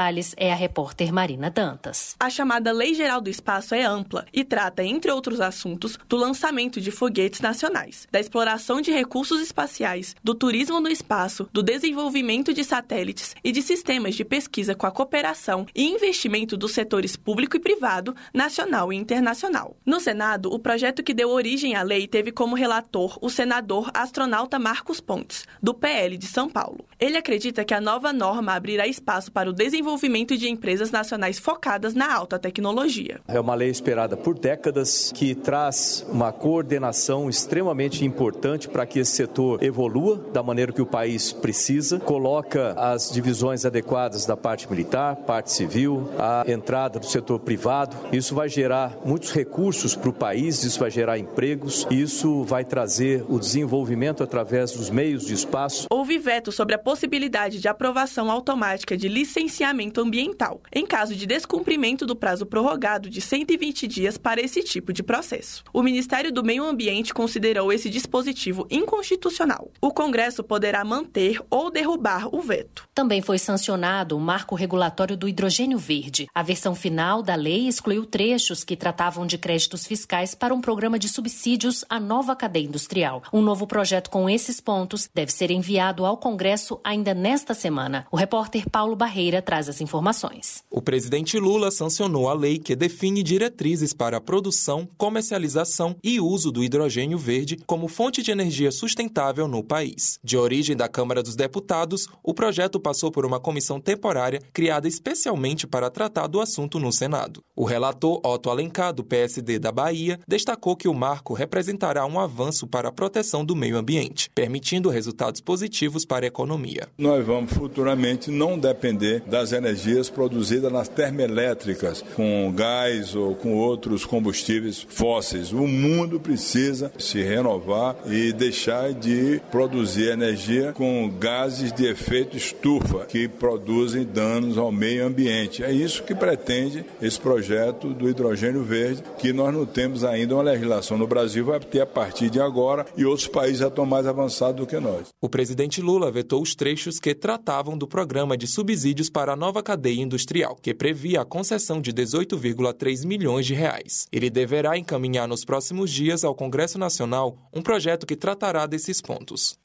detalhes é a repórter Marina Dantas. A chamada Lei Geral do Espaço é ampla e trata, entre outros assuntos, do lançamento de foguetes nacionais, da exploração de recursos espaciais, do turismo no espaço, do desenvolvimento de satélites e de sistemas de pesquisa com a cooperação e investimento dos setores público e privado, nacional e internacional. No Senado, o projeto que deu origem à lei teve como relator o senador astronauta Marcos Pontes, do P L de São Paulo. Ele acredita que a nova norma abrirá espaço para o desenvolvimento de empresas nacionais focadas na alta tecnologia. É uma lei esperada por décadas que traz uma coordenação extremamente importante para que esse setor evolua da maneira que o país precisa, coloca as divisões adequadas da parte militar, parte civil, a entrada do setor privado. Isso vai gerar muitos recursos para o país, isso vai gerar empregos, isso vai trazer o desenvolvimento através dos meios de espaço. Houve veto sobre a possibilidade de aprovação automática de licenciamento ambiental, em caso de descumprimento do prazo prorrogado de cento e vinte dias para esse tipo de processo. O Ministério do Meio Ambiente considerou esse dispositivo inconstitucional. O Congresso poderá manter ou derrubar o veto. Também foi sancionado o marco regulatório do hidrogênio verde. A versão final da lei excluiu trechos que tratavam de créditos fiscais para um programa de subsídios à nova cadeia industrial. Um novo projeto com esses pontos deve ser enviado ao Congresso ainda nesta semana. O repórter Paulo Barreira traz as informações. O presidente Lula sancionou a lei que define diretrizes para a produção, comercialização e uso do hidrogênio verde como fonte de energia sustentável no país. De origem da Câmara dos Deputados, o projeto passou por uma comissão temporária criada especialmente para tratar do assunto no Senado. O relator Otto Alencar, do P S D da Bahia, destacou que o marco representará um avanço para a proteção do meio ambiente, permitindo resultados positivos para a economia. Nós vamos futuramente não depender das energias produzidas nas termoelétricas, com gás ou com outros combustíveis fósseis. O mundo precisa se renovar e deixar de produzir energia com gases de efeito estufa, que produzem danos ao meio ambiente. É isso que pretende esse projeto do hidrogênio verde, que nós não temos ainda uma legislação no Brasil, vai ter a partir de agora, e outros países já estão mais avançados do que nós. O presidente Lula vetou os trechos que tratavam do programa de subsídios para a nova cadeia industrial, que previa a concessão de dezoito vírgula três milhões de reais. Ele deverá encaminhar nos próximos dias ao Congresso Nacional um projeto que tratará desses pontos.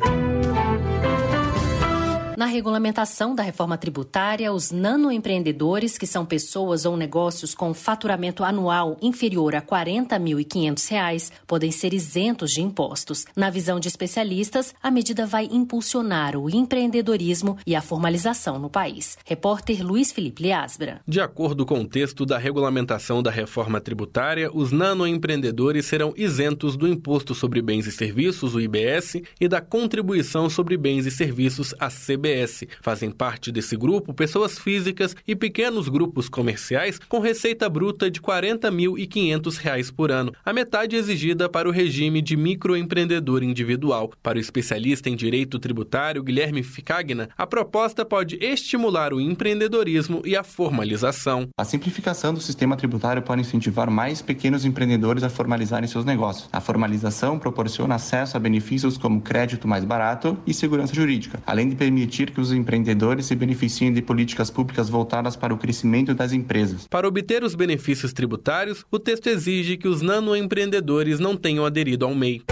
Na regulamentação da reforma tributária, os nanoempreendedores, que são pessoas ou negócios com faturamento anual inferior a quarenta mil e quinhentos reais, podem ser isentos de impostos. Na visão de especialistas, a medida vai impulsionar o empreendedorismo e a formalização no país. Repórter Luiz Felipe Liasbra. De acordo com o texto da regulamentação da reforma tributária, os nanoempreendedores serão isentos do Imposto sobre Bens e Serviços, o I B S, e da Contribuição sobre Bens e Serviços, a C B S. Fazem parte desse grupo pessoas físicas e pequenos grupos comerciais com receita bruta de quarenta mil e quinhentos reais por ano, a metade exigida para o regime de microempreendedor individual. Para o especialista em direito tributário Guilherme Ficagna, a proposta pode estimular o empreendedorismo e a formalização. A simplificação do sistema tributário pode incentivar mais pequenos empreendedores a formalizarem seus negócios. A formalização proporciona acesso a benefícios como crédito mais barato e segurança jurídica, além de permitir que os empreendedores se beneficiem de políticas públicas voltadas para o crescimento das empresas. Para obter os benefícios tributários, o texto exige que os nanoempreendedores não tenham aderido ao M E I.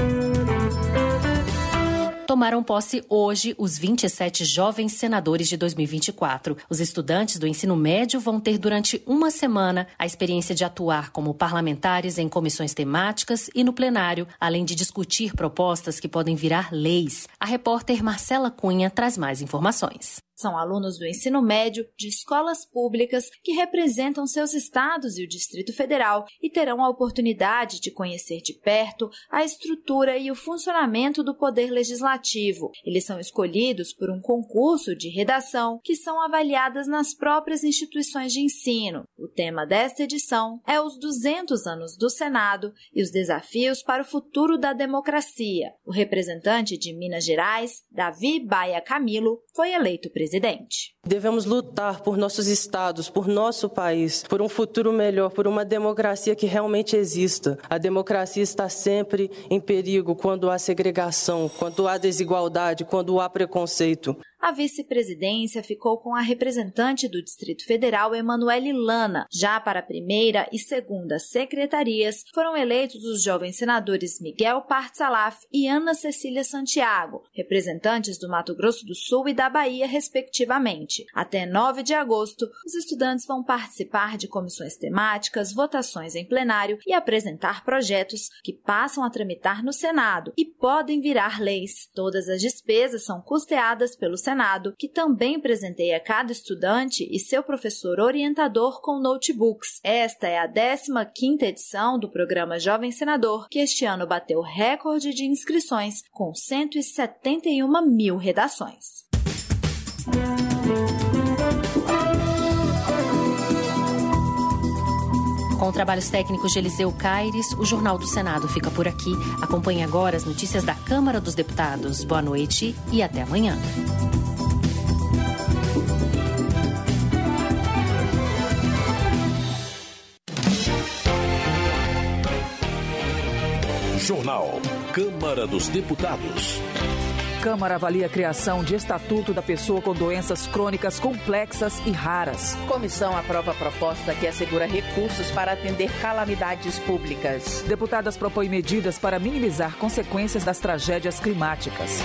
Tomaram posse hoje os vinte e sete jovens senadores de dois mil e vinte e quatro. Os estudantes do ensino médio vão ter durante uma semana a experiência de atuar como parlamentares em comissões temáticas e no plenário, além de discutir propostas que podem virar leis. A repórter Marcela Cunha traz mais informações. São alunos do ensino médio de escolas públicas que representam seus estados e o Distrito Federal e terão a oportunidade de conhecer de perto a estrutura e o funcionamento do Poder Legislativo. Eles são escolhidos por um concurso de redação que são avaliadas nas próprias instituições de ensino. O tema desta edição é os duzentos anos do Senado e os desafios para o futuro da democracia. O representante de Minas Gerais, Davi Baia Camilo, foi eleito presidente. Devemos lutar por nossos estados, por nosso país, por um futuro melhor, por uma democracia que realmente exista. A democracia está sempre em perigo quando há segregação, quando há desigualdade, quando há preconceito. A vice-presidência ficou com a representante do Distrito Federal, Emanuele Lana. Já para a primeira e segunda secretarias, foram eleitos os jovens senadores Miguel Partsalaf e Ana Cecília Santiago, representantes do Mato Grosso do Sul e da Bahia, respectivamente. Até nove de agosto, os estudantes vão participar de comissões temáticas, votações em plenário e apresentar projetos que passam a tramitar no Senado e podem virar leis. Todas as despesas são custeadas pelo Senado, que também presenteia cada estudante e seu professor orientador com notebooks. Esta é a décima quinta edição do programa Jovem Senador, que este ano bateu recorde de inscrições, com cento e setenta e uma mil redações. Com trabalhos técnicos de Eliseu Caires, o Jornal do Senado fica por aqui. Acompanhe agora as notícias da Câmara dos Deputados. Boa noite e até amanhã. Jornal Câmara dos Deputados. Câmara avalia a criação de Estatuto da Pessoa com Doenças Crônicas Complexas e Raras. Comissão aprova a proposta que assegura recursos para atender calamidades públicas. Deputadas propõem medidas para minimizar consequências das tragédias climáticas.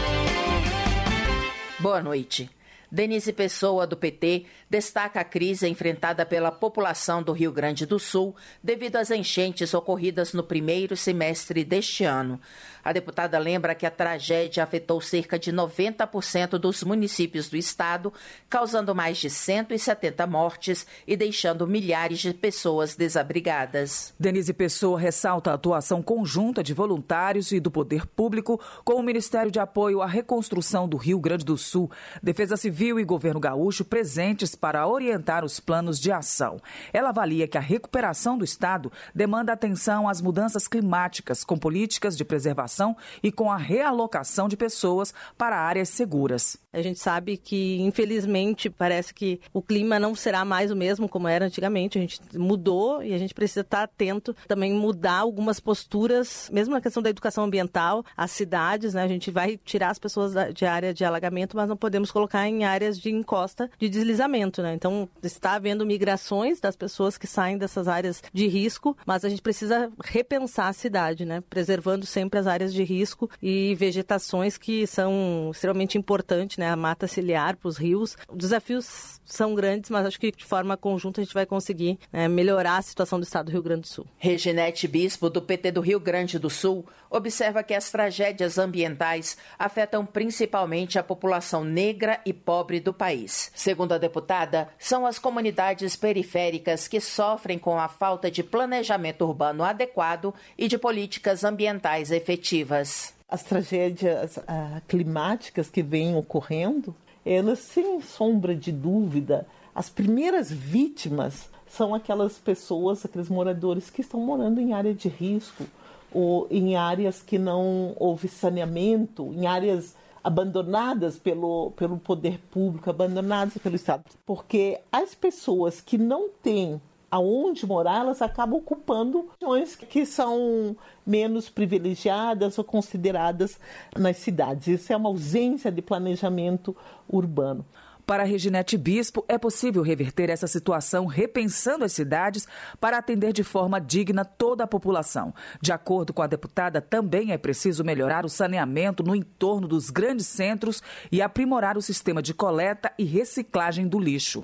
Boa noite. Denise Pessoa, do P T, destaca a crise enfrentada pela população do Rio Grande do Sul devido às enchentes ocorridas no primeiro semestre deste ano. A deputada lembra que a tragédia afetou cerca de noventa por cento dos municípios do estado, causando mais de cento e setenta mortes e deixando milhares de pessoas desabrigadas. Denise Pessoa ressalta a atuação conjunta de voluntários e do poder público com o Ministério de Apoio à Reconstrução do Rio Grande do Sul, Defesa Civil e Governo Gaúcho presentes para orientar os planos de ação. Ela avalia que a recuperação do estado demanda atenção às mudanças climáticas, com políticas de preservação e com a realocação de pessoas para áreas seguras. A gente sabe que, infelizmente, parece que o clima não será mais o mesmo como era antigamente. A gente mudou e a gente precisa estar atento também, mudar algumas posturas, mesmo na questão da educação ambiental, as cidades, né? A gente vai tirar as pessoas de área de alagamento, mas não podemos colocar em áreas de encosta de deslizamento, né? Então, está havendo migrações das pessoas que saem dessas áreas de risco, mas a gente precisa repensar a cidade, né? Preservando sempre as áreas de risco e vegetações que são extremamente importantes, né? A mata ciliar para os rios. Os desafios são grandes, mas acho que de forma conjunta a gente vai conseguir né, melhorar a situação do estado do Rio Grande do Sul. Reginete Bispo, do P T do Rio Grande do Sul, observa que as tragédias ambientais afetam principalmente a população negra e pobre do país. Segundo a deputada, são as comunidades periféricas que sofrem com a falta de planejamento urbano adequado e de políticas ambientais efetivas. As tragédias ah, climáticas que vêm ocorrendo, elas, sem sombra de dúvida, as primeiras vítimas são aquelas pessoas, aqueles moradores que estão morando em área de risco, ou em áreas que não houve saneamento, em áreas abandonadas pelo, pelo poder público, abandonadas pelo Estado. Porque as pessoas que não têm aonde morar, elas acabam ocupando regiões que são menos privilegiadas ou consideradas nas cidades. Isso é uma ausência de planejamento urbano. Para Reginete Bispo, é possível reverter essa situação repensando as cidades para atender de forma digna toda a população. De acordo com a deputada, também é preciso melhorar o saneamento no entorno dos grandes centros e aprimorar o sistema de coleta e reciclagem do lixo.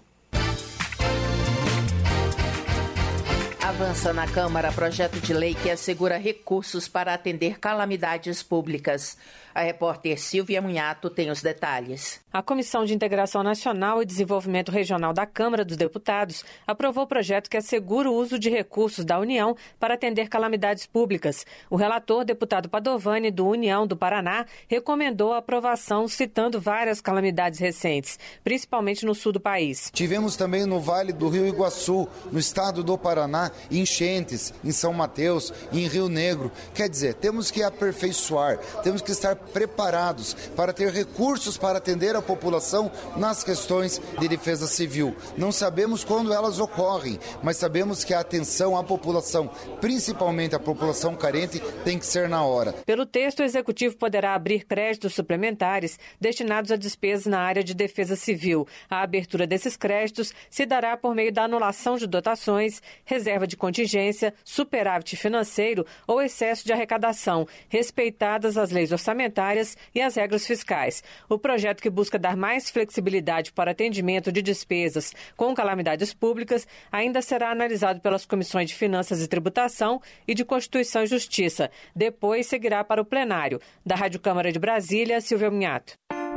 Avança na Câmara projeto de lei que assegura recursos para atender calamidades públicas. A repórter Silvia Munhato tem os detalhes. A Comissão de Integração Nacional e Desenvolvimento Regional da Câmara dos Deputados aprovou o projeto que assegura o uso de recursos da União para atender calamidades públicas. O relator, deputado Padovani, do União do Paraná, recomendou a aprovação citando várias calamidades recentes, principalmente no sul do país. Tivemos também no Vale do Rio Iguaçu, no estado do Paraná, enchentes em São Mateus, em Rio Negro. Quer dizer, temos que aperfeiçoar, temos que estar preparados para ter recursos para atender a população nas questões de defesa civil. Não sabemos quando elas ocorrem, mas sabemos que a atenção à população, principalmente a população carente, tem que ser na hora. Pelo texto, o Executivo poderá abrir créditos suplementares destinados a despesas na área de defesa civil. A abertura desses créditos se dará por meio da anulação de dotações, reserva de contingência, superávit financeiro ou excesso de arrecadação, respeitadas as leis orçamentárias e as regras fiscais. O projeto, que busca dar mais flexibilidade para atendimento de despesas com calamidades públicas, ainda será analisado pelas comissões de Finanças e Tributação e de Constituição e Justiça. Depois seguirá para o plenário. Da Rádio Câmara de Brasília, Silvia Minhato.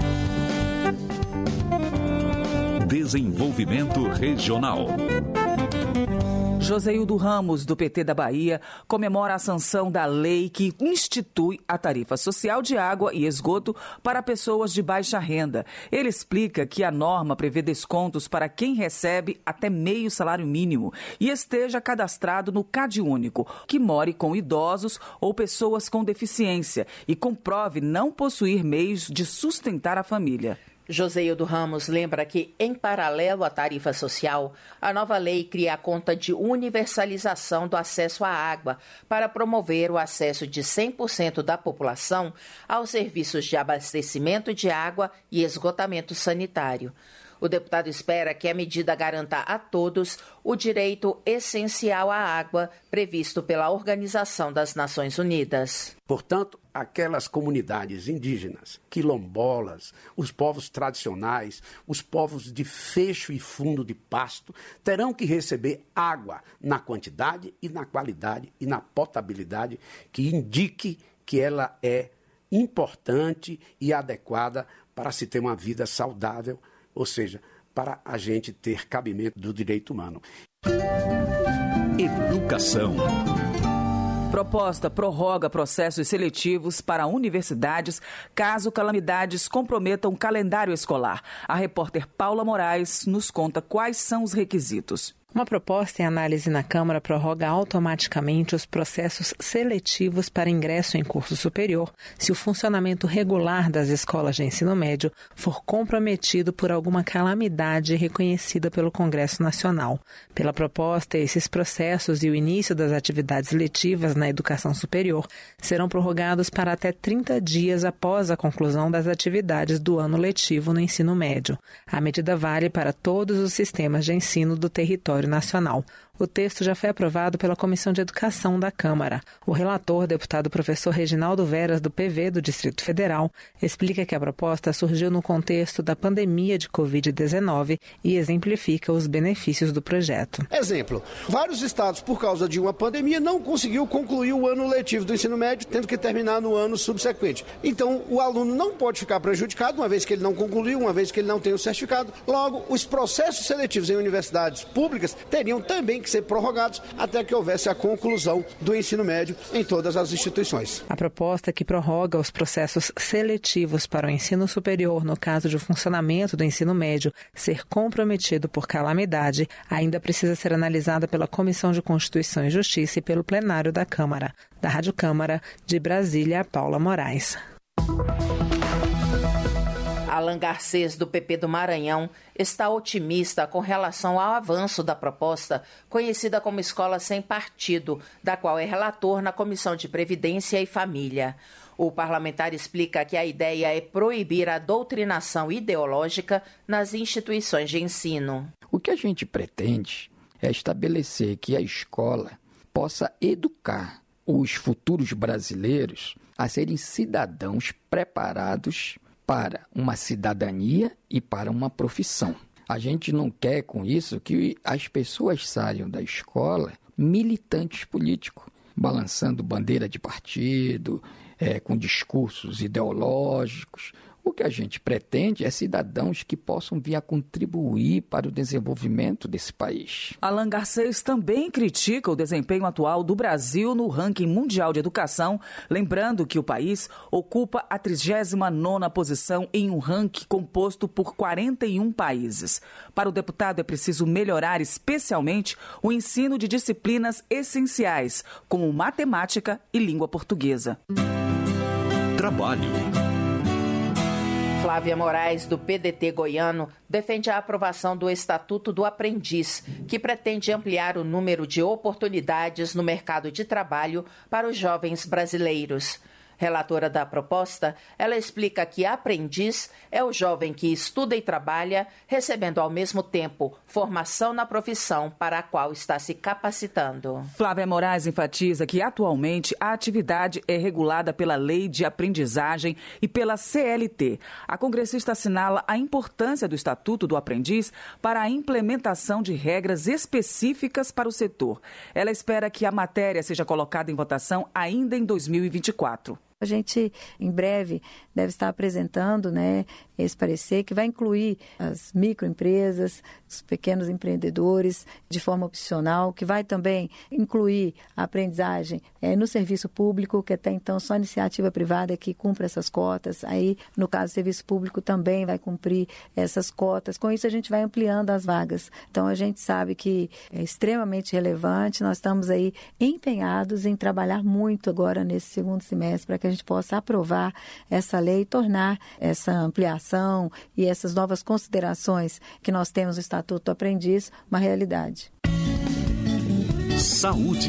Desenvolvimento Regional. Joseildo Ramos, do P T da Bahia, comemora a sanção da lei que institui a tarifa social de água e esgoto para pessoas de baixa renda. Ele explica que a norma prevê descontos para quem recebe até meio salário mínimo e esteja cadastrado no CadÚnico, que more com idosos ou pessoas com deficiência e comprove não possuir meios de sustentar a família. Joseildo Ramos lembra que, em paralelo à tarifa social, a nova lei cria a conta de universalização do acesso à água para promover o acesso de cem por cento da população aos serviços de abastecimento de água e esgotamento sanitário. O deputado espera que a medida garanta a todos o direito essencial à água previsto pela Organização das Nações Unidas. Portanto, aquelas comunidades indígenas, quilombolas, os povos tradicionais, os povos de fecho e fundo de pasto, terão que receber água na quantidade e na qualidade e na potabilidade que indique que ela é importante e adequada para se ter uma vida saudável, ou seja, para a gente ter cabimento do direito humano. Educação. Proposta prorroga processos seletivos para universidades caso calamidades comprometam o calendário escolar. A repórter Paula Moraes nos conta quais são os requisitos. Uma proposta em análise na Câmara prorroga automaticamente os processos seletivos para ingresso em curso superior se o funcionamento regular das escolas de ensino médio for comprometido por alguma calamidade reconhecida pelo Congresso Nacional. Pela proposta, esses processos e o início das atividades letivas na educação superior serão prorrogados para até trinta dias após a conclusão das atividades do ano letivo no ensino médio. A medida vale para todos os sistemas de ensino do território nacional. O texto já foi aprovado pela Comissão de Educação da Câmara. O relator, deputado professor Reginaldo Veras, do P V do Distrito Federal, explica que a proposta surgiu no contexto da pandemia de covid dezenove e exemplifica os benefícios do projeto. Exemplo, vários estados, por causa de uma pandemia, não conseguiu concluir o ano letivo do ensino médio, tendo que terminar no ano subsequente. Então, o aluno não pode ficar prejudicado, uma vez que ele não concluiu, uma vez que ele não tem o certificado. Logo, os processos seletivos em universidades públicas teriam também que ser prorrogados até que houvesse a conclusão do ensino médio em todas as instituições. A proposta que prorroga os processos seletivos para o ensino superior no caso de o funcionamento do ensino médio ser comprometido por calamidade ainda precisa ser analisada pela Comissão de Constituição e Justiça e pelo plenário da Câmara. Da Rádio Câmara, de Brasília, Paula Moraes. Alan Garcês, do P P do Maranhão, está otimista com relação ao avanço da proposta conhecida como Escola Sem Partido, da qual é relator na Comissão de Previdência e Família. O parlamentar explica que a ideia é proibir a doutrinação ideológica nas instituições de ensino. O que a gente pretende é estabelecer que a escola possa educar os futuros brasileiros a serem cidadãos preparados para uma cidadania e para uma profissão. A gente não quer com isso que as pessoas saiam da escola militantes políticos, balançando bandeira de partido, é, com discursos ideológicos. O que a gente pretende é cidadãos que possam vir a contribuir para o desenvolvimento desse país. Alan Garcês também critica o desempenho atual do Brasil no ranking mundial de educação, lembrando que o país ocupa a trigésima nona posição em um ranking composto por quarenta e um países. Para o deputado é preciso melhorar especialmente o ensino de disciplinas essenciais, como matemática e língua portuguesa. Trabalho. Flávia Moraes, do P D T goiano, defende a aprovação do Estatuto do Aprendiz, que pretende ampliar o número de oportunidades no mercado de trabalho para os jovens brasileiros. Relatora da proposta, ela explica que aprendiz é o jovem que estuda e trabalha, recebendo ao mesmo tempo formação na profissão para a qual está se capacitando. Flávia Moraes enfatiza que atualmente a atividade é regulada pela Lei de Aprendizagem e pela C L T. A congressista assinala a importância do Estatuto do Aprendiz para a implementação de regras específicas para o setor. Ela espera que a matéria seja colocada em votação ainda em dois mil e vinte e quatro. A gente, em breve, deve estar apresentando, né, esse parecer que vai incluir as microempresas, os pequenos empreendedores de forma opcional, que vai também incluir a aprendizagem é, no serviço público, que até então só a iniciativa privada que cumpre essas cotas. Aí, no caso do serviço público, também vai cumprir essas cotas. Com isso, a gente vai ampliando as vagas. Então, a gente sabe que é extremamente relevante. Nós estamos aí empenhados em trabalhar muito agora nesse segundo semestre para que a gente possa aprovar essa lei e tornar essa ampliação e essas novas considerações que nós temos no Estatuto do Aprendiz uma realidade. Saúde.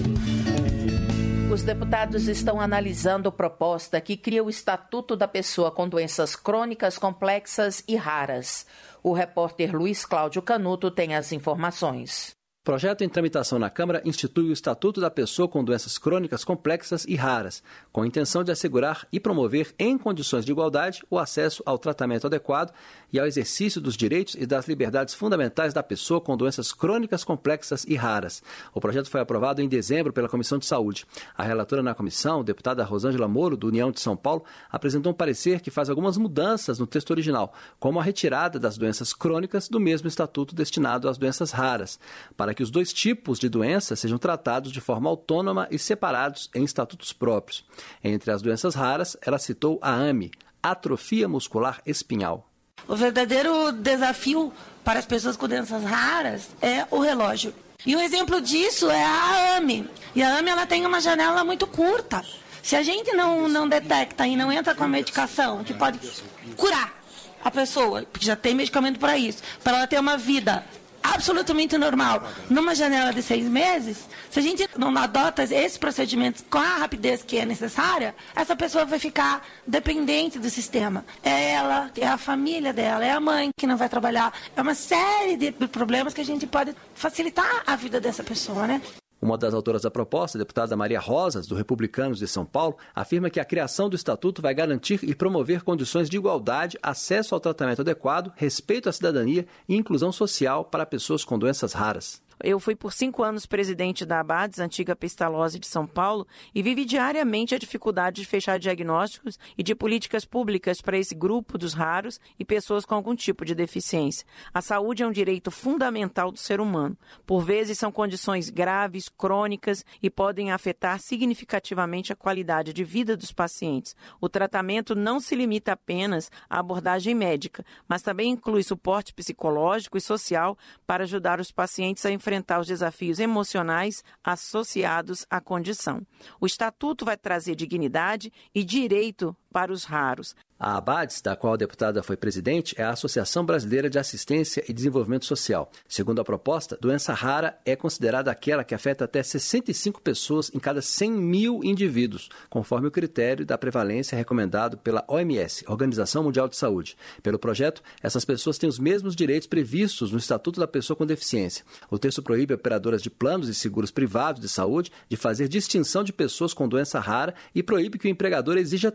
Os deputados estão analisando proposta que cria o Estatuto da Pessoa com Doenças Crônicas Complexas e Raras. O repórter Luiz Cláudio Canuto tem as informações. O projeto em tramitação na Câmara institui o Estatuto da Pessoa com Doenças Crônicas Complexas e Raras, com a intenção de assegurar e promover, em condições de igualdade, o acesso ao tratamento adequado e ao exercício dos direitos e das liberdades fundamentais da pessoa com doenças crônicas complexas e raras. O projeto foi aprovado em dezembro pela Comissão de Saúde. A relatora na comissão, deputada Rosângela Moro, do União de São Paulo, apresentou um parecer que faz algumas mudanças no texto original, como a retirada das doenças crônicas do mesmo estatuto destinado às doenças raras, para que os dois tipos de doenças sejam tratados de forma autônoma e separados em estatutos próprios. Entre as doenças raras, ela citou a A M E, Atrofia Muscular Espinhal. O verdadeiro desafio para as pessoas com doenças raras é o relógio. E um exemplo disso é a A M E. E a A M E ela tem uma janela muito curta. Se a gente não, não detecta e não entra com a medicação que pode curar a pessoa, porque já tem medicamento para isso, para ela ter uma vida absolutamente normal, numa janela de seis meses, se a gente não adota esse procedimento com a rapidez que é necessária, essa pessoa vai ficar dependente do sistema. É ela, é a família dela, é a mãe que não vai trabalhar. É uma série de problemas que a gente pode facilitar a vida dessa pessoa, né? Uma das autoras da proposta, a deputada Maria Rosas, do Republicanos de São Paulo, afirma que a criação do Estatuto vai garantir e promover condições de igualdade, acesso ao tratamento adequado, respeito à cidadania e inclusão social para pessoas com doenças raras. Eu fui por cinco anos presidente da Abades, antiga Pestalozzi de São Paulo, e vivi diariamente a dificuldade de fechar diagnósticos e de políticas públicas para esse grupo dos raros e pessoas com algum tipo de deficiência. A saúde é um direito fundamental do ser humano. Por vezes são condições graves, crônicas e podem afetar significativamente a qualidade de vida dos pacientes. O tratamento não se limita apenas à abordagem médica, mas também inclui suporte psicológico e social para ajudar os pacientes a enfrentar enfrentar os desafios emocionais associados à condição. O Estatuto vai trazer dignidade e direito para os raros. A Abades, da qual a deputada foi presidente, é a Associação Brasileira de Assistência e Desenvolvimento Social. Segundo a proposta, doença rara é considerada aquela que afeta até sessenta e cinco pessoas em cada cem mil indivíduos, conforme o critério da prevalência recomendado pela O M S, Organização Mundial de Saúde. Pelo projeto, essas pessoas têm os mesmos direitos previstos no Estatuto da Pessoa com Deficiência. O texto proíbe operadoras de planos e seguros privados de saúde de fazer distinção de pessoas com doença rara e proíbe que o empregador exija teste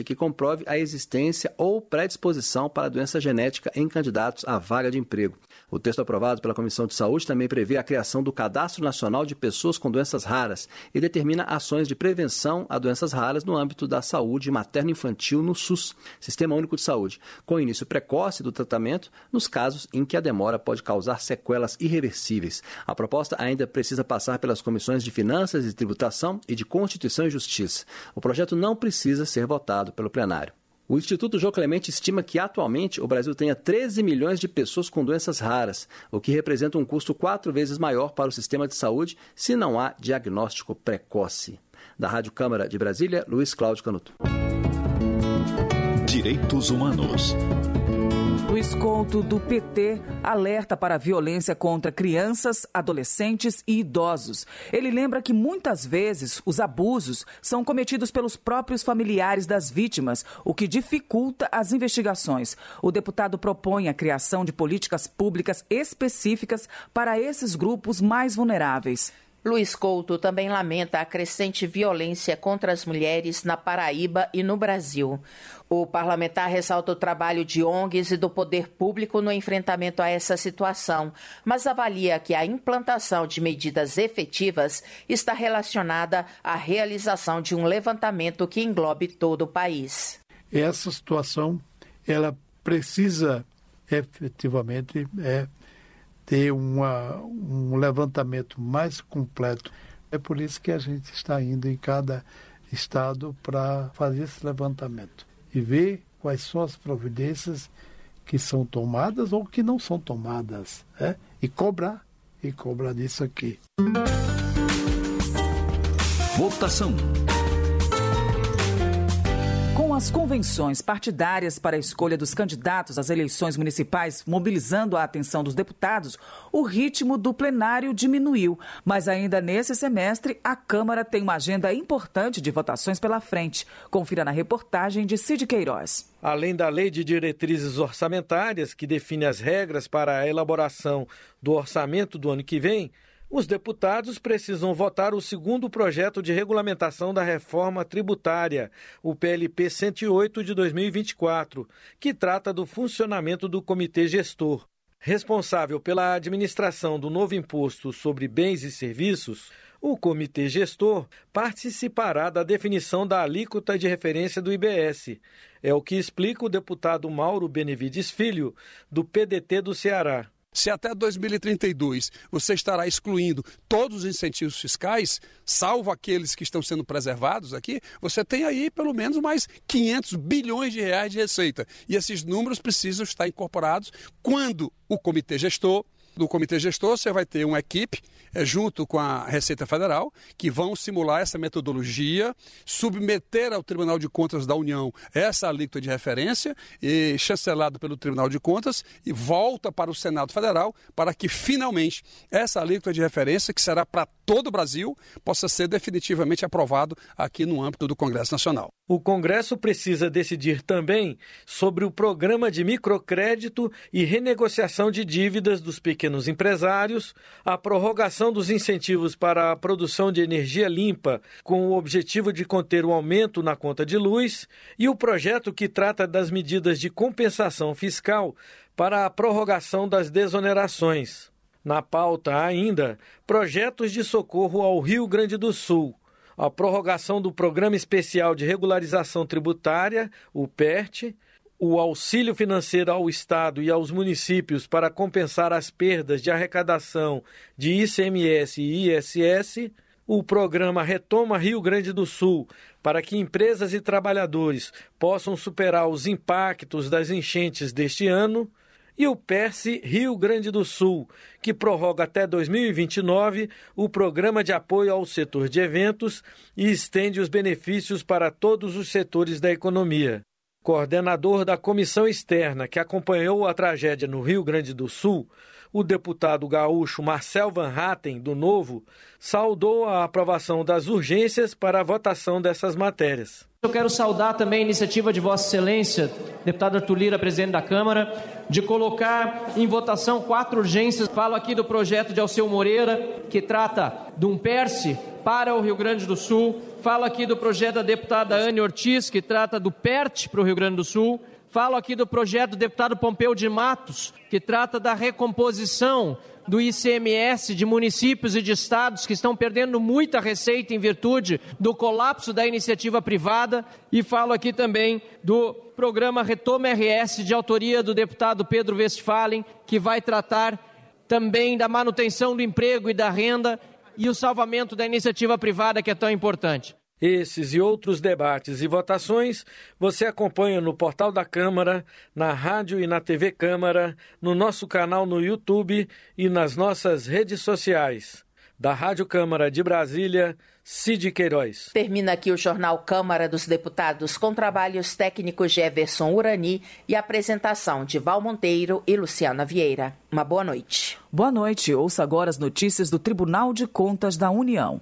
que comprove a existência ou predisposição para a doença genética em candidatos à vaga de emprego. O texto aprovado pela Comissão de Saúde também prevê a criação do Cadastro Nacional de Pessoas com Doenças Raras e determina ações de prevenção a doenças raras no âmbito da saúde materno-infantil no SUS, Sistema Único de Saúde, com início precoce do tratamento nos casos em que a demora pode causar sequelas irreversíveis. A proposta ainda precisa passar pelas comissões de Finanças e Tributação e de Constituição e Justiça. O projeto não precisa ser votado pelo plenário. O Instituto João Clemente estima que atualmente o Brasil tenha treze milhões de pessoas com doenças raras, o que representa um custo quatro vezes maior para o sistema de saúde se não há diagnóstico precoce. Da Rádio Câmara de Brasília, Luiz Cláudio Canuto. Direitos Humanos. Luiz Couto, do P T, alerta para a violência contra crianças, adolescentes e idosos. Ele lembra que muitas vezes os abusos são cometidos pelos próprios familiares das vítimas, o que dificulta as investigações. O deputado propõe a criação de políticas públicas específicas para esses grupos mais vulneráveis. Luiz Couto também lamenta a crescente violência contra as mulheres na Paraíba e no Brasil. O parlamentar ressalta o trabalho de O N Gs e do poder público no enfrentamento a essa situação, mas avalia que a implantação de medidas efetivas está relacionada à realização de um levantamento que englobe todo o país. Essa situação, ela precisa efetivamente é, ter uma, um levantamento mais completo. É por isso que a gente está indo em cada estado para fazer esse levantamento e ver quais são as providências que são tomadas ou que não são tomadas, né? E cobrar, e cobrar disso aqui. Votação. Com as convenções partidárias para a escolha dos candidatos às eleições municipais mobilizando a atenção dos deputados, o ritmo do plenário diminuiu. Mas ainda nesse semestre, a Câmara tem uma agenda importante de votações pela frente. Confira na reportagem de Cid Queiroz. Além da Lei de Diretrizes Orçamentárias, que define as regras para a elaboração do orçamento do ano que vem, os deputados precisam votar o segundo projeto de regulamentação da reforma tributária, o P L P cento e oito de dois mil e vinte e quatro, que trata do funcionamento do Comitê Gestor. Responsável pela administração do novo imposto sobre bens e serviços, o Comitê Gestor participará da definição da alíquota de referência do I B S. É o que explica o deputado Mauro Benevides Filho, do P D T do Ceará. Se até dois mil e trinta e dois você estará excluindo todos os incentivos fiscais, salvo aqueles que estão sendo preservados aqui, você tem aí pelo menos mais quinhentos bilhões de reais de receita. E esses números precisam estar incorporados quando o Comitê Gestor... Do Comitê Gestor, você vai ter uma equipe, é, junto com a Receita Federal, que vão simular essa metodologia, submeter ao Tribunal de Contas da União essa alíquota de referência, e chancelado pelo Tribunal de Contas, e volta para o Senado Federal, para que, finalmente, essa alíquota de referência, que será para todo o Brasil, possa ser definitivamente aprovado aqui no âmbito do Congresso Nacional. O Congresso precisa decidir também sobre o programa de microcrédito e renegociação de dívidas dos pequenos empresários, a prorrogação dos incentivos para a produção de energia limpa com o objetivo de conter o aumento na conta de luz e o projeto que trata das medidas de compensação fiscal para a prorrogação das desonerações. Na pauta ainda, projetos de socorro ao Rio Grande do Sul, a prorrogação do Programa Especial de Regularização Tributária, o P E R T, o auxílio financeiro ao Estado e aos municípios para compensar as perdas de arrecadação de I C M S e I S S, o programa Retoma Rio Grande do Sul, para que empresas e trabalhadores possam superar os impactos das enchentes deste ano, e o PERSE Rio Grande do Sul, que prorroga até dois mil e vinte e nove o programa de apoio ao setor de eventos e estende os benefícios para todos os setores da economia. Coordenador da comissão externa que acompanhou a tragédia no Rio Grande do Sul, o deputado gaúcho Marcel Van Hatten, do Novo, saudou a aprovação das urgências para a votação dessas matérias. Eu quero saudar também a iniciativa de Vossa Excelência, deputado Arthur Lira, presidente da Câmara, de colocar em votação quatro urgências. Falo aqui do projeto de Alceu Moreira, que trata de um PERSE para o Rio Grande do Sul. Falo aqui do projeto da deputada Anne Ortiz, que trata do PERT para o Rio Grande do Sul. Falo aqui do projeto do deputado Pompeu de Matos, que trata da recomposição do I C M S de municípios e de estados que estão perdendo muita receita em virtude do colapso da iniciativa privada. E falo aqui também do programa Retoma R S, de autoria do deputado Pedro Westphalen, que vai tratar também da manutenção do emprego e da renda e o salvamento da iniciativa privada, que é tão importante. Esses e outros debates e votações você acompanha no portal da Câmara, na rádio e na T V Câmara, no nosso canal no YouTube e nas nossas redes sociais. Da Rádio Câmara de Brasília, Cid Queiroz. Termina aqui o Jornal Câmara dos Deputados, com trabalhos técnicos de Everson Urani e apresentação de Val Monteiro e Luciana Vieira. Uma boa noite. Boa noite. Ouça agora as notícias do Tribunal de Contas da União.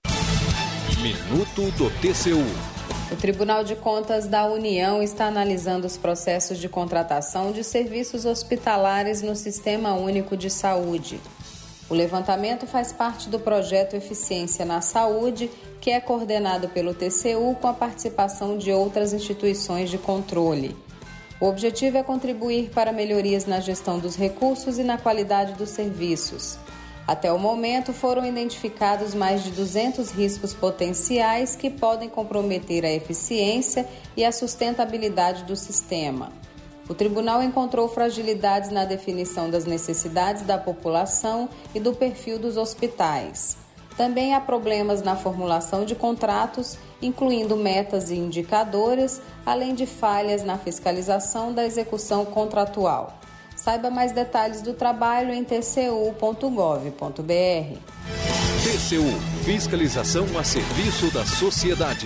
Minuto do T C U. O Tribunal de Contas da União está analisando os processos de contratação de serviços hospitalares no Sistema Único de Saúde. O levantamento faz parte do projeto Eficiência na Saúde, que é coordenado pelo T C U com a participação de outras instituições de controle. O objetivo é contribuir para melhorias na gestão dos recursos e na qualidade dos serviços. Até o momento, foram identificados mais de duzentos riscos potenciais que podem comprometer a eficiência e a sustentabilidade do sistema. O tribunal encontrou fragilidades na definição das necessidades da população e do perfil dos hospitais. Também há problemas na formulação de contratos, incluindo metas e indicadores, além de falhas na fiscalização da execução contratual. Saiba mais detalhes do trabalho em t c u ponto gov ponto b r. T C U, fiscalização a serviço da sociedade.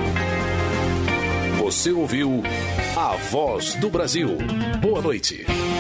Você ouviu A Voz do Brasil. Boa noite.